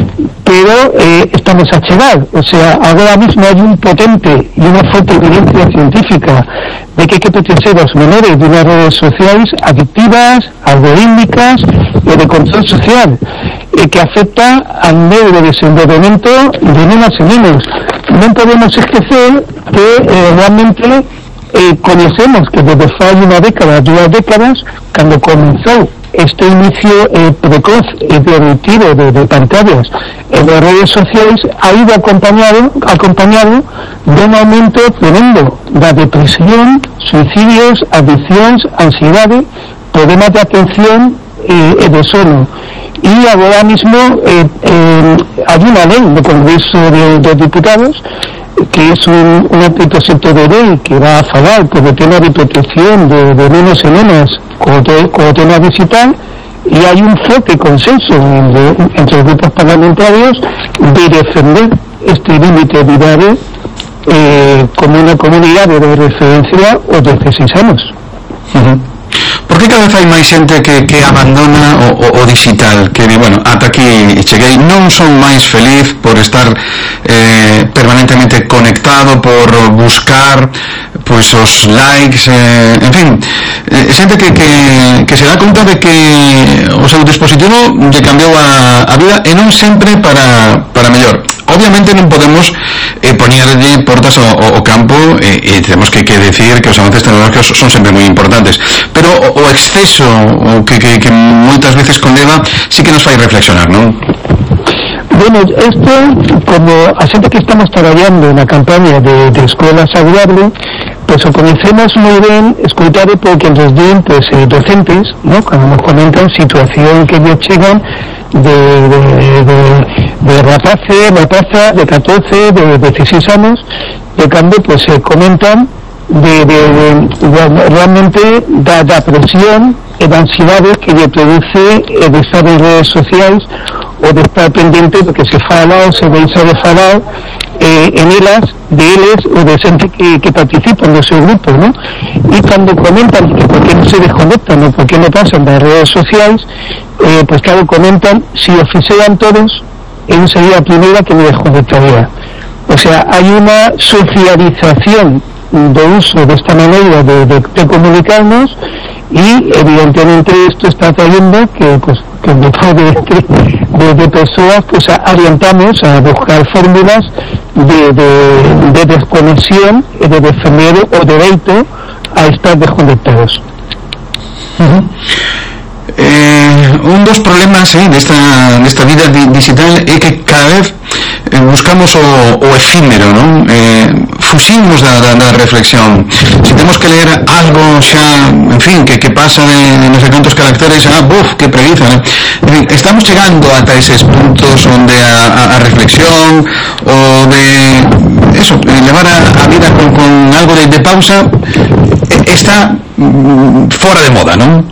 [SPEAKER 9] pero eh, estamos a chegar. O sea, agora mismo hai un potente e unha forte evidencia científica de que hai que proteger aos menores de unhas redes sociais adictivas, algorítmicas e de control social, e que afecta al neurodesenvolvemento de nenas e nenos. Non podemos esquecer que eh, realmente eh, conocemos que desde fai unha década, dúas décadas, cando comenzou este inicio eh, precoz e productivo de, de pantallas en las redes sociales, ha ido acompañado acompañado de un aumento tremendo da depresión, suicidios, adiccións, ansiedade, problemas de atención eh, e de sono. Y ahora mismo eh, eh, hay una ley del Congreso de, de Diputados que es un, un proyecto de ley que va a falar por el tema de protección de, de nenos y nenas con, con el tema digital, y hay un fuerte consenso entre, entre los grupos parlamentarios de defender este límite de edades eh, como una comunidad de referencia os dieciséis anos.
[SPEAKER 3] Uh-huh. Por que cada vez hai máis xente que, que abandona o, o, o digital, que bueno, ata aquí cheguei, non son máis feliz por estar eh, permanentemente conectado, por buscar pois os likes, eh, en fin, eh, xente que, que, que se dá conta de que o seu dispositivo lle cambiou a, a vida e non sempre para, para mellor. Obviamente non podemos eh, poñerlle portas ao, ao campo e eh, eh, temos que, que decir que os avances tecnológicos son sempre moi importantes, pero o, o exceso o que, que, que moitas veces conlleva sí que nos fai reflexionar, non?
[SPEAKER 9] Bueno, esto, como a xente que estamos traballando na campaña de, de escola saludable, pues o conocemos moi ben, escoitade porque nos din pues, eh, docentes, ¿no? Cuando nos comentan situación que ellos chegan de, de, de, de rapaces, rapazas de catorce, de dieciséis anos, de cambio pues se eh, comentan de, de, de, de realmente da, da presión e da ansiedade que lle produce eh, de estar en redes sociais o de estar pendente do que se fala ou se deixa de falar eh, en elas, de eles ou de xente que, que participan do seu grupo, ¿no? E cando comentan que por que non se desconectan ou por que non pasan das redes sociais, eh, pues claro, comentan si o fixeran todos, eu sería a primeira que me desconectaría. O sea, hai unha socialización do uso desta maneira de, de, de comunicarnos, y evidentemente esto está trayendo que pues que en grupo de, de, de personas pues orientamos a buscar fórmulas de, de, de desconexión y de defender o derecho a estar desconectados.
[SPEAKER 3] Uh-huh. Eh, un dos problemas eh, desta, desta vida di, digital é que cada vez eh, buscamos o, o efímero, non? Eh, fuximos da, da, da reflexión. Se temos que ler algo xa, en fin, que, que pasa de, de non sei cantos caracteres, ah, buf, que preguiza, ¿no? En fin, estamos chegando ata eses puntos onde a, a, a reflexión o de eso, levar a, a vida con, con algo de, de pausa está mm, fora de moda, non?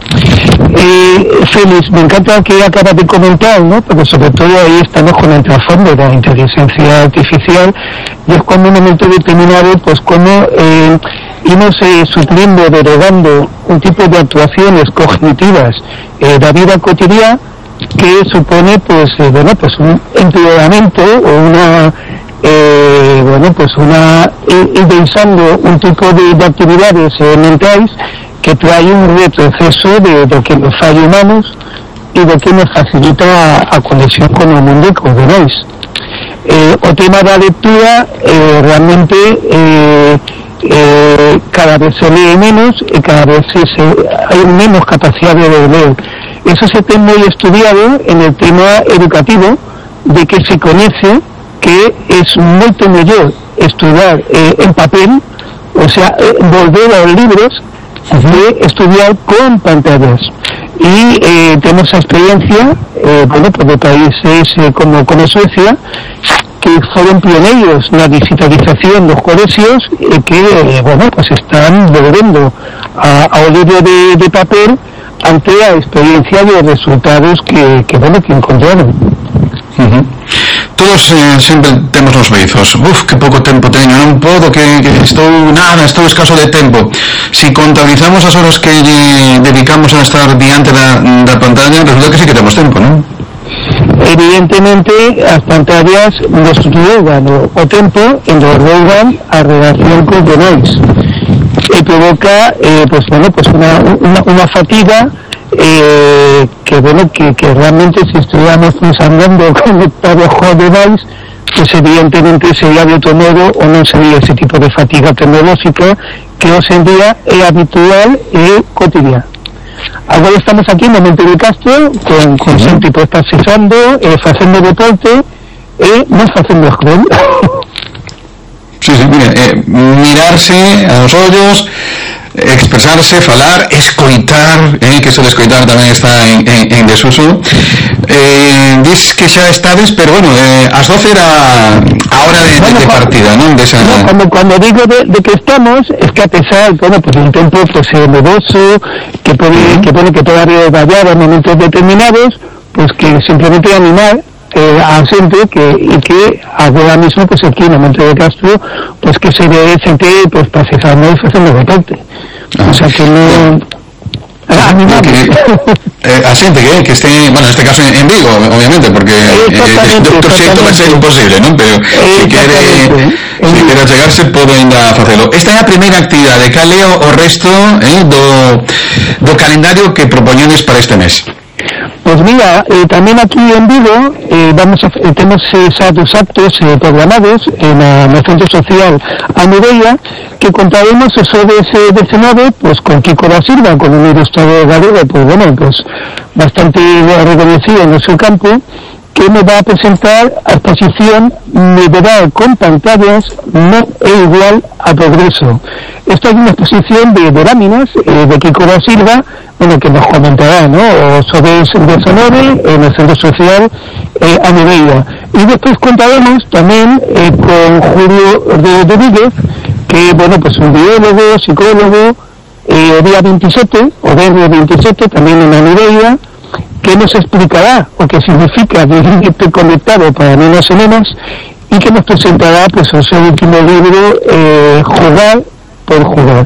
[SPEAKER 9] Eh, Félix, me encanta que acabas de comentar, ¿no? Porque sobre todo ahí estamos con el trasfondo de la inteligencia artificial, y es como un momento determinado, pues como eh, irnos eh, supliendo, derogando un tipo de actuaciones cognitivas eh, de la vida cotidiana que supone, pues, eh, bueno, pues un empeoramiento o una eh, bueno, pues una ir pensando un tipo de, de actividades eh, mentales que trae un retroceso de, de que los fallos humanos e do que nos facilita a, a conexión con o mundo que ordenáis. Eh, o tema da lectura eh, realmente eh, eh, cada vez se lee menos e cada vez se, se, hai menos capacidade de ler. Eso se ten moi estudiado en el tema educativo, de que se coñece que es moito mellor estudar eh, en papel, o sea, eh, volver aos libros, de estudiar con pantallas. Y eh, tenemos esa experiencia, eh, bueno, pues de países eh, como, como Suecia, que fueron pioneiros na digitalización dos colexios e eh, que, eh, bueno, pues están volvendo a, ao libro de, de papel ante a experiencia de resultados que, que bueno, que encontraron.
[SPEAKER 3] Uh-huh. Todos eh, sempre temos nos beizos, uf, que pouco tempo teño, non podo, que, que estou nada, estou escaso de tempo. Si contabilizamos as horas que lle dedicamos a estar diante da, da pantalla, resulta que sí que temos tempo, non?
[SPEAKER 9] Evidentemente as pantallas nos rouban o, o tempo e nos rouban a relación con demais e provoca eh, pues bueno, pues una, una, una fatiga eh, que bueno, que, que realmente si estuviéramos pues andando conectados con demais, pues evidentemente sería de otro modo o non sería ese tipo de fatiga tecnológica que hoxe en día é habitual e cotidiana. Agora estamos aquí no Monte de Castro con, con sí. xente que está cesando, eh, facendo deporte e non facendo scroll.
[SPEAKER 3] Sí, sí, mira, eh, mirarse aos ollos, expresarse, falar, escoitar, eh, que eso de escoitar tamén está en, en, en desuso. Eh, dis que xa estades, pero bueno, eh, as doce era a hora de, bueno, de, de partida, ¿no? De esa...
[SPEAKER 9] no cuando, cuando digo de, de que estamos, es que a pesar, bueno, pues un tiempo pues eh, nodoso, que pone, uh-huh. que pone que todavía vallar en momentos determinados, pues que simplemente animar eh, a xente que e que agora mismo pues aquí no Monte de Castro pues que se ve xente pues para cesarnos e facendo deporte. Ah. O sea que no
[SPEAKER 3] que, eh, a xente que, que este, bueno, en este caso en, en Vigo, obviamente, porque eh, doctor Xeito vai ser imposible, non? Pero se quere se quere achegarse pode ainda facelo. Esta é a primeira actividade. Cal é o resto eh, do, do calendario que propoñedes para este mes?
[SPEAKER 9] Pues mira, eh, tamén aquí en Vigo eh, vamos a, eh, temos esos dos actos eh, programados en la, no Centro Social a Mireia, que contaremos eso de ese diecinueve pues con Kiko da Silva, con un ilustrador galego, pues bueno, pues bastante reconocido en su campo, que me va a presentar a exposición Medieval con pantallas no é igual a progreso. Esta es una exposición de, de láminas eh, de Kiko da Silva, bueno, que nos comentará, ¿no? O sobre el diecinueve en el Centro Social eh, a Mireia. Y después contaremos también eh, con Julio de, de Víguez, que, bueno, pues un biólogo, psicólogo, eh, el día veintisiete, o día veintisiete, también en la Mireia, que nos explicará o que significa vivir conectado para niños y nenas y que nos presentará pues su último libro, eh, Jugar por Jugar.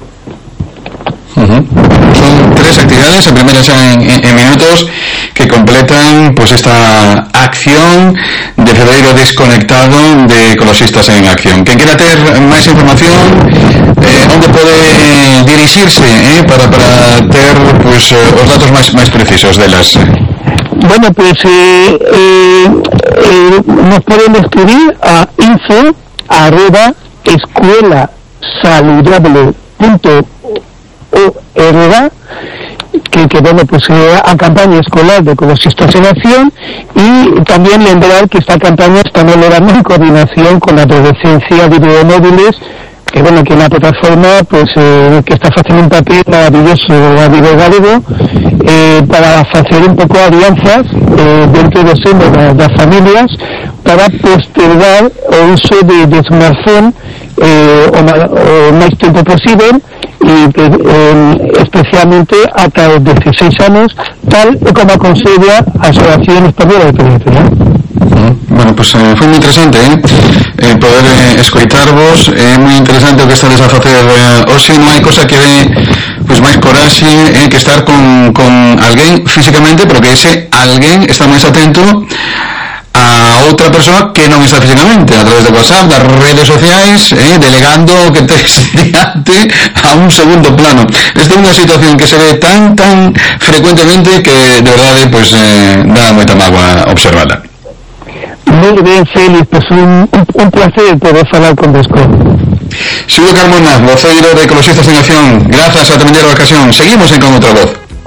[SPEAKER 3] Uh-huh. Son tres actividades, en primera ya en, en, en minutos, que completan pues esta acción de Febreiro Desconectado de Ecologistas en Acción. Quen quiera ter máis información, eh, onde pode dirixirse eh, para, para ter pues, eh, os datos máis, máis precisos delas?
[SPEAKER 9] Bueno, pues eh, eh, eh, nos pueden escribir a info arroba escuela saludable punto org, que, que bueno, pues eh, a campaña escolar de Ecologistas en Acción, y también lembrar que esta campaña está elaborando en coordinación con la adolescencia de videomóviles, que bueno, que na plataforma pues eh, que está facendo un papel maravilloso a nivel galego eh, para facer un pouco alianzas eh, dentro do seno da, das familias para postergar o uso de, de smartphone eh, o, o máis tempo posible e eh, especialmente ata os dieciséis anos, tal como aconsella a Asociación Española de Pediatría.
[SPEAKER 3] Bueno, pues eh, foi moi interesante eh? Eh, poder eh, escoitarvos, é eh, moi interesante o que estades a facer eh, hoxe. Non hai cosa que dé pues, máis coraxe eh, que estar con, con alguén físicamente, pero que ese alguén está máis atento a a outra persoa que non está físicamente, a través de WhatsApp, das redes sociais, eh, delegando o que tes diante a un segundo plano. Esta é unha situación que se ve tan, tan frecuentemente que de verdade, pues, eh, dá moita mágoa observada.
[SPEAKER 9] Moi ben, Félix, pues un, un, un placer poder falar con Desco.
[SPEAKER 3] Silvio Carmona, voceiro de Ecologistas en Acción, grazas a tremenda ocasión. Seguimos en Con Outra Voz.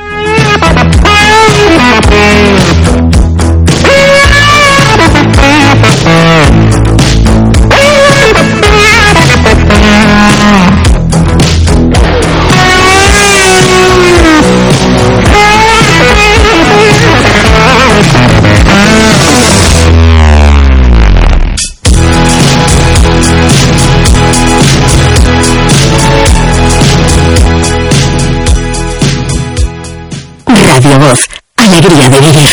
[SPEAKER 1] Radio Voz, alegría de vivir.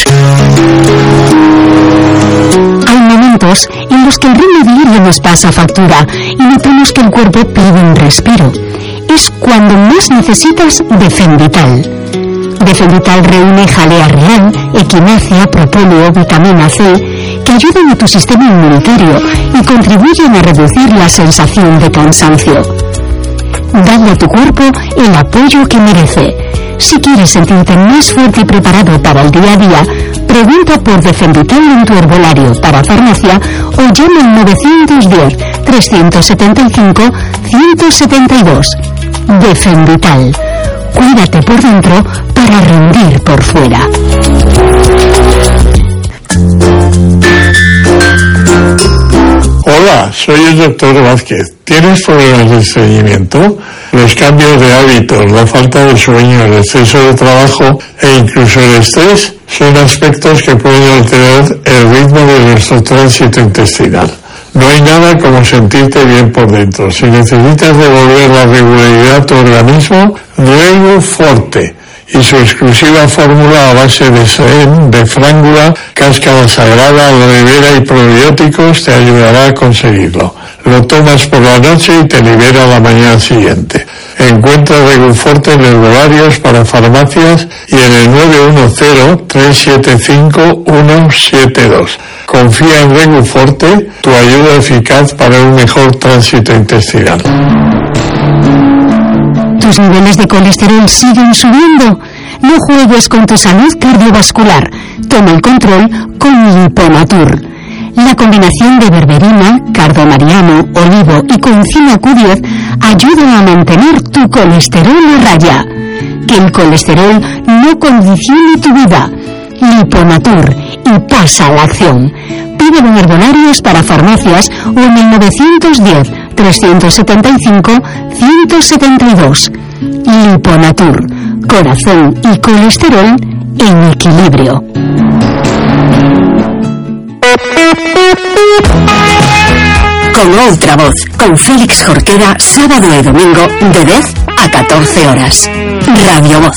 [SPEAKER 1] Hay momentos en los que el ritmo diario nos pasa factura y notamos que el cuerpo pide un respiro. Es cuando más necesitas Defenvital. Defenvital reúne jalea real, equinacia, propóleo, vitamina C, que ayudan a tu sistema inmunitario y contribuyen a reducir la sensación de cansancio. Dale a tu cuerpo el apoyo que merece. Si quieres sentirte más fuerte y preparado para el día a día, pregunta por Defenvital en tu herbolario, para farmacia, o llama al nueve diez, tres setenta y cinco, ciento setenta y dos. Defenvital. Cuídate por dentro para rendir por fuera.
[SPEAKER 8] Hola, soy el doctor Vázquez. ¿Tienes problemas de estreñimiento? Los cambios de hábitos, la falta de sueño, el exceso de trabajo e incluso el estrés son aspectos que pueden alterar el ritmo de nuestro tránsito intestinal. No hay nada como sentirte bien por dentro. Si necesitas devolver la regularidad a tu organismo, Regu Forte y su exclusiva fórmula a base de seén, de frángula, cáscara sagrada, aloe vera y probióticos te ayudará a conseguirlo. Lo tomas por la noche y te libera la mañana siguiente. Encuentra Regu Forte en herbolarios, para farmacias y en el nueve uno cero, tres siete cinco, uno siete dos. Confía en Regu Forte, tu ayuda eficaz para un mejor tránsito intestinal.
[SPEAKER 1] ¿Tus niveles de colesterol siguen subiendo? No juegues con tu salud cardiovascular. Toma el control con Liponatur. La combinación de berberina, cardomariano, olivo y coenzima Q diez ayuda a mantener tu colesterol a raya. Que el colesterol no condicione tu vida. Liponatur, y pasa a la acción. Pídelo en herbolarios, para farmacias o en el nueve diez, tres setenta y cinco, ciento setenta y dos. Liponatur, corazón y colesterol en equilibrio. Con Outra Voz, con Félix Jorquera, sábado y domingo de diez a catorce horas. Radio Voz.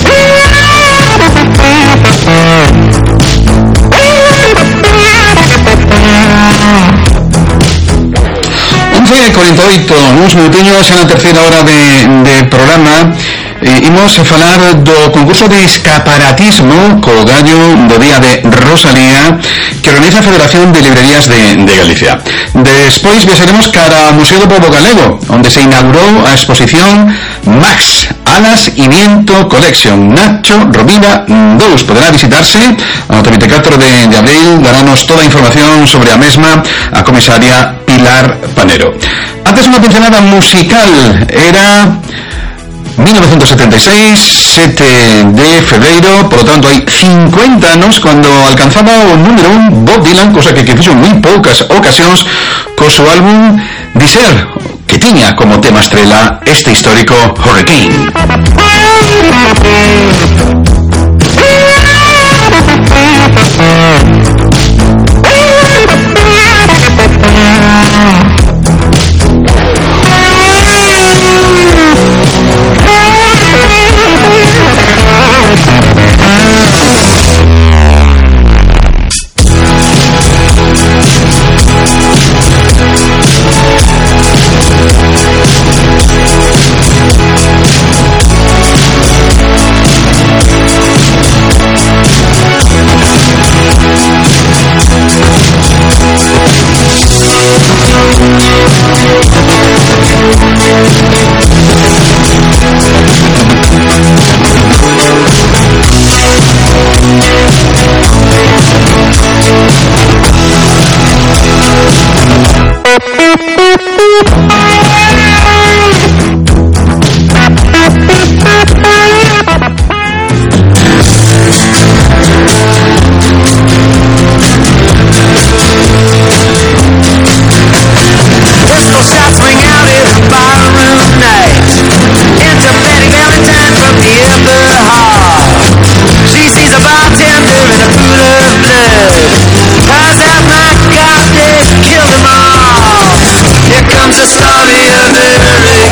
[SPEAKER 3] once e cuarenta y ocho, uns minutinhos na terceira hora de, de programa. E imos a falar do concurso de escaparatismo co gallo do Día de Rosalía que organiza a Federación de Librerías de, de Galicia. Despois viaxaremos cara ao Museo do Pobo Galego, onde se inaugurou a exposición Max, Alas y Viento Collection Nacho Rovira dous. Poderá visitarse ao vinte e catro de, de abril. Darános toda a información sobre a mesma a comisaria Pilar Panero. Antes unha pincelada musical. Era mil novecientos setenta y seis, sete de febreiro, por lo tanto hai cincuenta anos cando alcanzaba o número un Bob Dylan, cosa que, que fixo moi poucas ocasións co seu álbum Diser, que tiña como tema estrela este histórico Hurricane.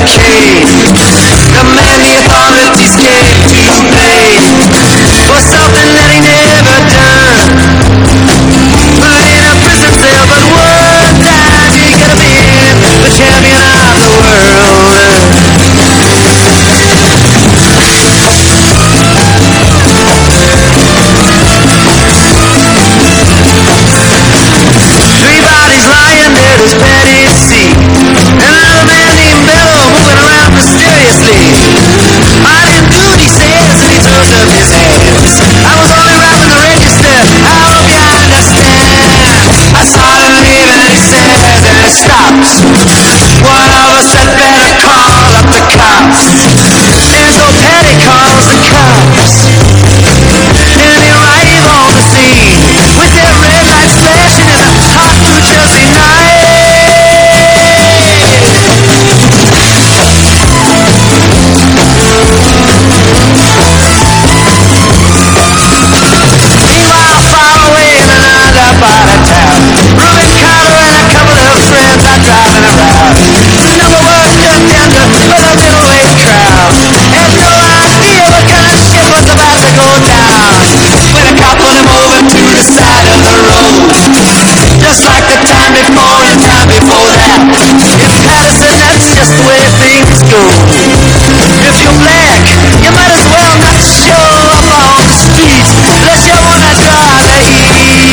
[SPEAKER 10] barricade. The man the authorities came to pay for something that he never done. Put in a prison cell, but one time he could have been the champion of the world. Three bodies lying there at his petty seat. Another man named Bello moving around mysteriously. I didn't do what he says, and he throws up his hands. I was only wrapping the register, I hope you understand. I saw him leave and he says, and he stops. One of us had better call up the cops. And so Patty calls the cops. And they arrive on the scene with their red lights flashing in a hot New Jersey night. Meanwhile, far away in another part of town, Reuben Carter and a couple of friends are driving around. Number one just younger, but a middleweight crowd. Had no idea what kind of shit was about to go down. When a cop pulled him over to the side of the road, just like the time before and time before that. In Patterson, that's just the way things go. If you're black, you might as well not show up on the streets unless you wanna draw the heat.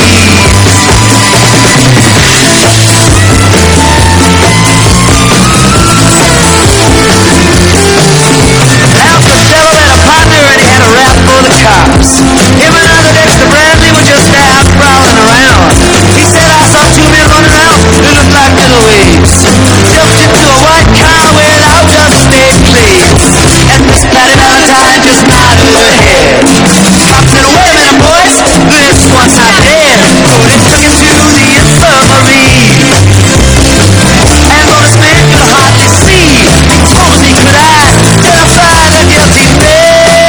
[SPEAKER 10] Al Costello had a partner and he had a rap for the cops. Him and other Dexter Bradley were just out prowling around. He said, I saw two men running out who looked like middleweights. Jumped into a white car without just state plates. And Miss Patty Valentine just nodded her head. Cops said, wait a minute, boys, this one's not dead. So they took him to the infirmary. And though this man could hardly see, he told me, could I identify the guilty man?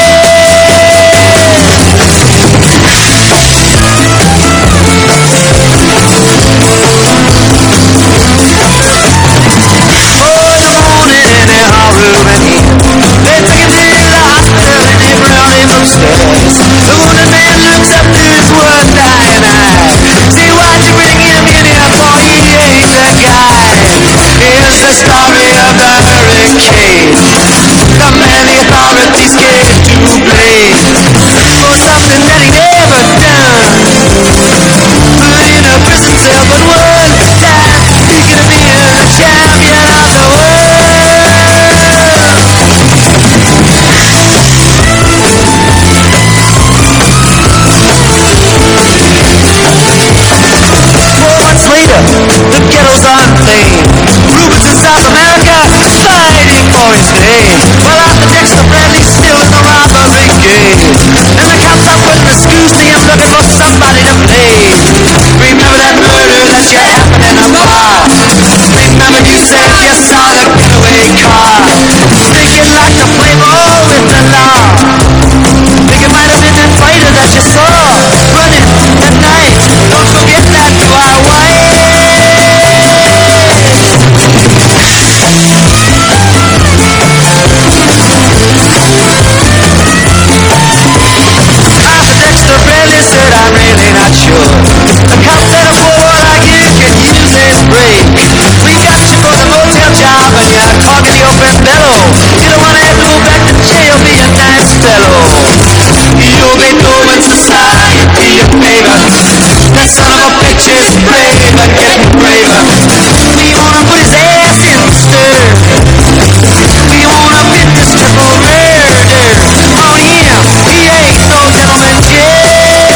[SPEAKER 10] They took him to the hospital and they brought him upstairs. The wounded man looks up to his one dying eye. Say, why'd you bring him in here for? He ain't the guy. Here's the story of the hurricane. The man the authorities came to blame for something that he never done. Put in a prison cell, but one time he could have been the champion of the world. Later, the ghetto's unflamed. Rubens in South America fighting for his name. Well, Arthur Dexter Bradley's still in the robbery game. And the cops are putting the screws to him looking for somebody to blame. Remember that murder that you happened in a bar. Remember you said you saw the getaway car. Think you'd like to play ball with the law. Think it might have been that fighter that you saw running at night. Don't forget that you are white. Arthur Dexter Bradley said, I'm really not sure. The cop said a poor boy like you can use his break. We got you for the motel job and you're talking to your friend Bello. You don't want to have to go back to jail, be a nice fellow. You'll be doing society a favor. That son of a bitch is brave and getting braver. We wanna put his ass in the stir. We wanna pit this triple murder on him. He ain't no gentleman jail.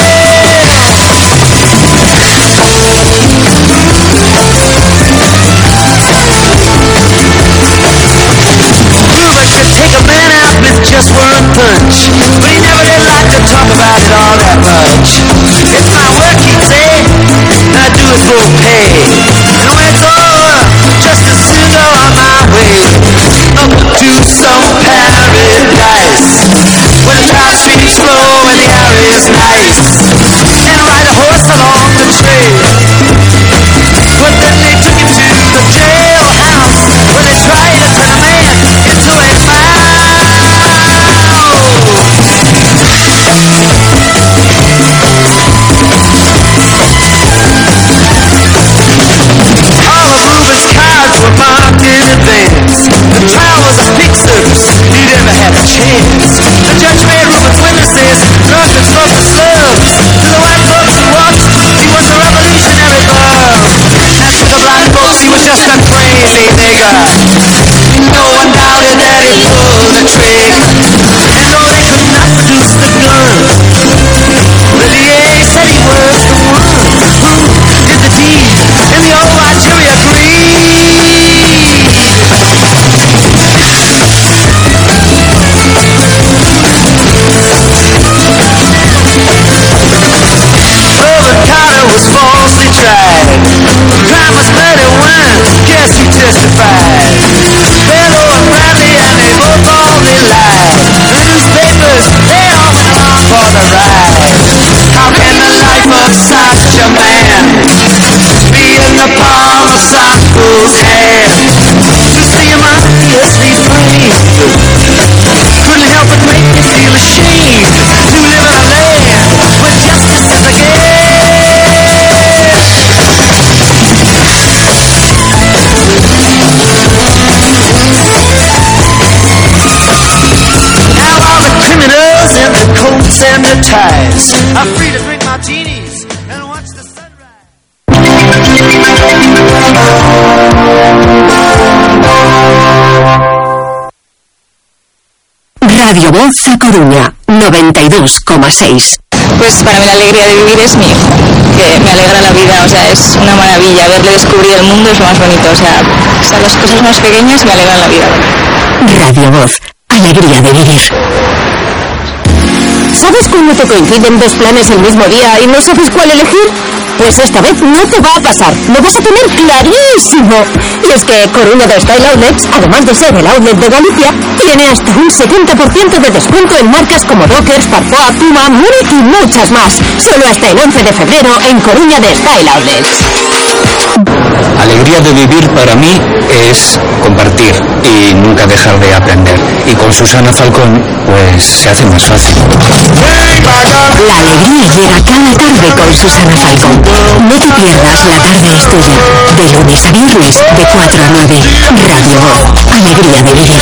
[SPEAKER 10] Reuben could take a man out with just one punch, but he never did like to talk about it all that much. It's my work, he'd say, and I do it for pay. And when it's over, just as soon go on my way up to some paradise where the trout streams flow and the air is nice, and ride a horse along the trail. But then they took him to the jailhouse where they tried they pulled the trigger. And though they could not produce the gun, the D A said he was the one who did the deed in the old Algeria Creed. Robert Carter was falsely tried. Crime was murder when, guess who testified? Bellow and Bradley, and they both all they lied. The newspapers, they all went along for the ride. How can the life of such a man be in the palm of some fool's hand? To see him obviously framed couldn't help but make me feel ashamed to live in a land where justice is a game. Now all the criminals in the coats and the ties are free to drink martinis and watch the sunrise.
[SPEAKER 1] Radio Voz A Coruña, noventa y dos coma seis.
[SPEAKER 11] Pues para mí la alegría de vivir es mi hijo, que me alegra la vida, o sea, es una maravilla. Verle descubrir el mundo es lo más bonito, o sea, o sea, las cosas más pequeñas me alegran la vida.
[SPEAKER 1] Radio Voz, alegría de vivir.
[SPEAKER 2] ¿Sabes cuándo te coinciden dos planes el mismo día y no sabes cuál elegir? Pues esta vez no te va a pasar, lo vas a tener clarísimo. Y es que Coruña de Style Outlets, además de ser el outlet de Galicia, tiene hasta un setenta por ciento de descuento en marcas como Dockers, Parfois, Puma, Munich y muchas más. Solo hasta el once de febrero en Coruña de Style Outlets.
[SPEAKER 12] Alegría de vivir para mí es compartir y nunca dejar de aprender. Y con Susana Falcón, pues se hace más fácil.
[SPEAKER 1] La alegría llega cada tarde con Susana Falcón. No te pierdas La Tarde es Tuya, de lunes a viernes, de cuatro a nueve. Radio Voz, alegría de vivir.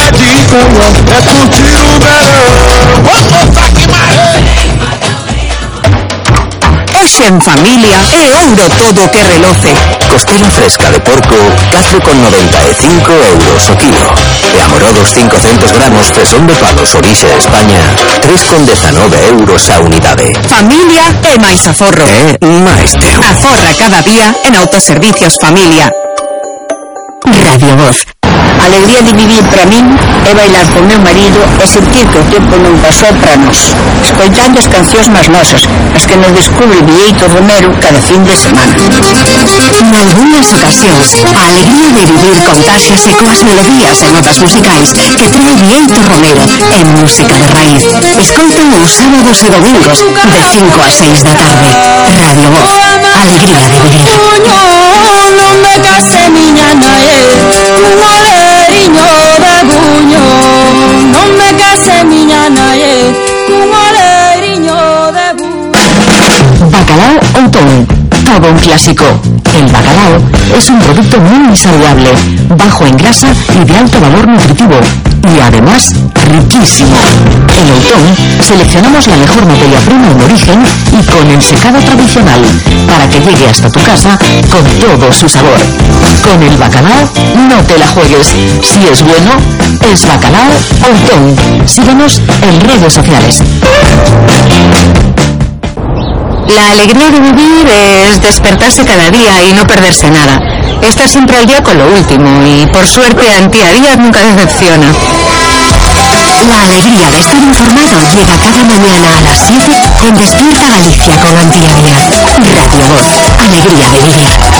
[SPEAKER 13] Hoxe en familia é ouro todo que reloce.
[SPEAKER 14] Costela fresca de porco, catro con noventa e cinco euros o kilo. E amorodos cincocentos gramos presón de palos orixe España, tres con dezanove euros a unidade.
[SPEAKER 13] Familia e máis aforro.
[SPEAKER 14] E máis teu.
[SPEAKER 13] Aforra cada día en Autoservicios Familia.
[SPEAKER 1] Radio Voz.
[SPEAKER 15] Alegría de vivir para min é bailar con meu marido e sentir que o tempo non pasou para nós, escoitando as cancións máis nosas, as que nos descubre Vieito Romero cada fin de semana.
[SPEAKER 1] Nalgúnas ocasións, a alegría de vivir contáxase coas melodías e notas musicais que trae Vieito Romero en música de raíz. Escoitan os sábados e domingos de cinco a seis da tarde. Radio Voz, alegría de vivir.
[SPEAKER 5] Non me case miña nae, un oleriño de buño. Non me case miña nae, un oleriño de buño.
[SPEAKER 2] Bacalao Outón, todo un clásico. El bacalao es un producto muy saludable, bajo en grasa y de alto valor nutritivo, y además riquísimo. En Outón seleccionamos la mejor materia prima en origen y con el secado tradicional, para que llegue hasta tu casa con todo su sabor. Con el bacalao no te la juegues. Si es bueno, es bacalao Outón. Síguenos en redes sociales.
[SPEAKER 1] La alegría de vivir es despertarse cada día y no perderse nada. Estar siempre al día con lo último y, por suerte, Antía Díaz nunca decepciona. La alegría de estar informado llega cada mañana a las siete en Despierta Galicia con Antía Díaz. Radio Voz, alegría de vivir.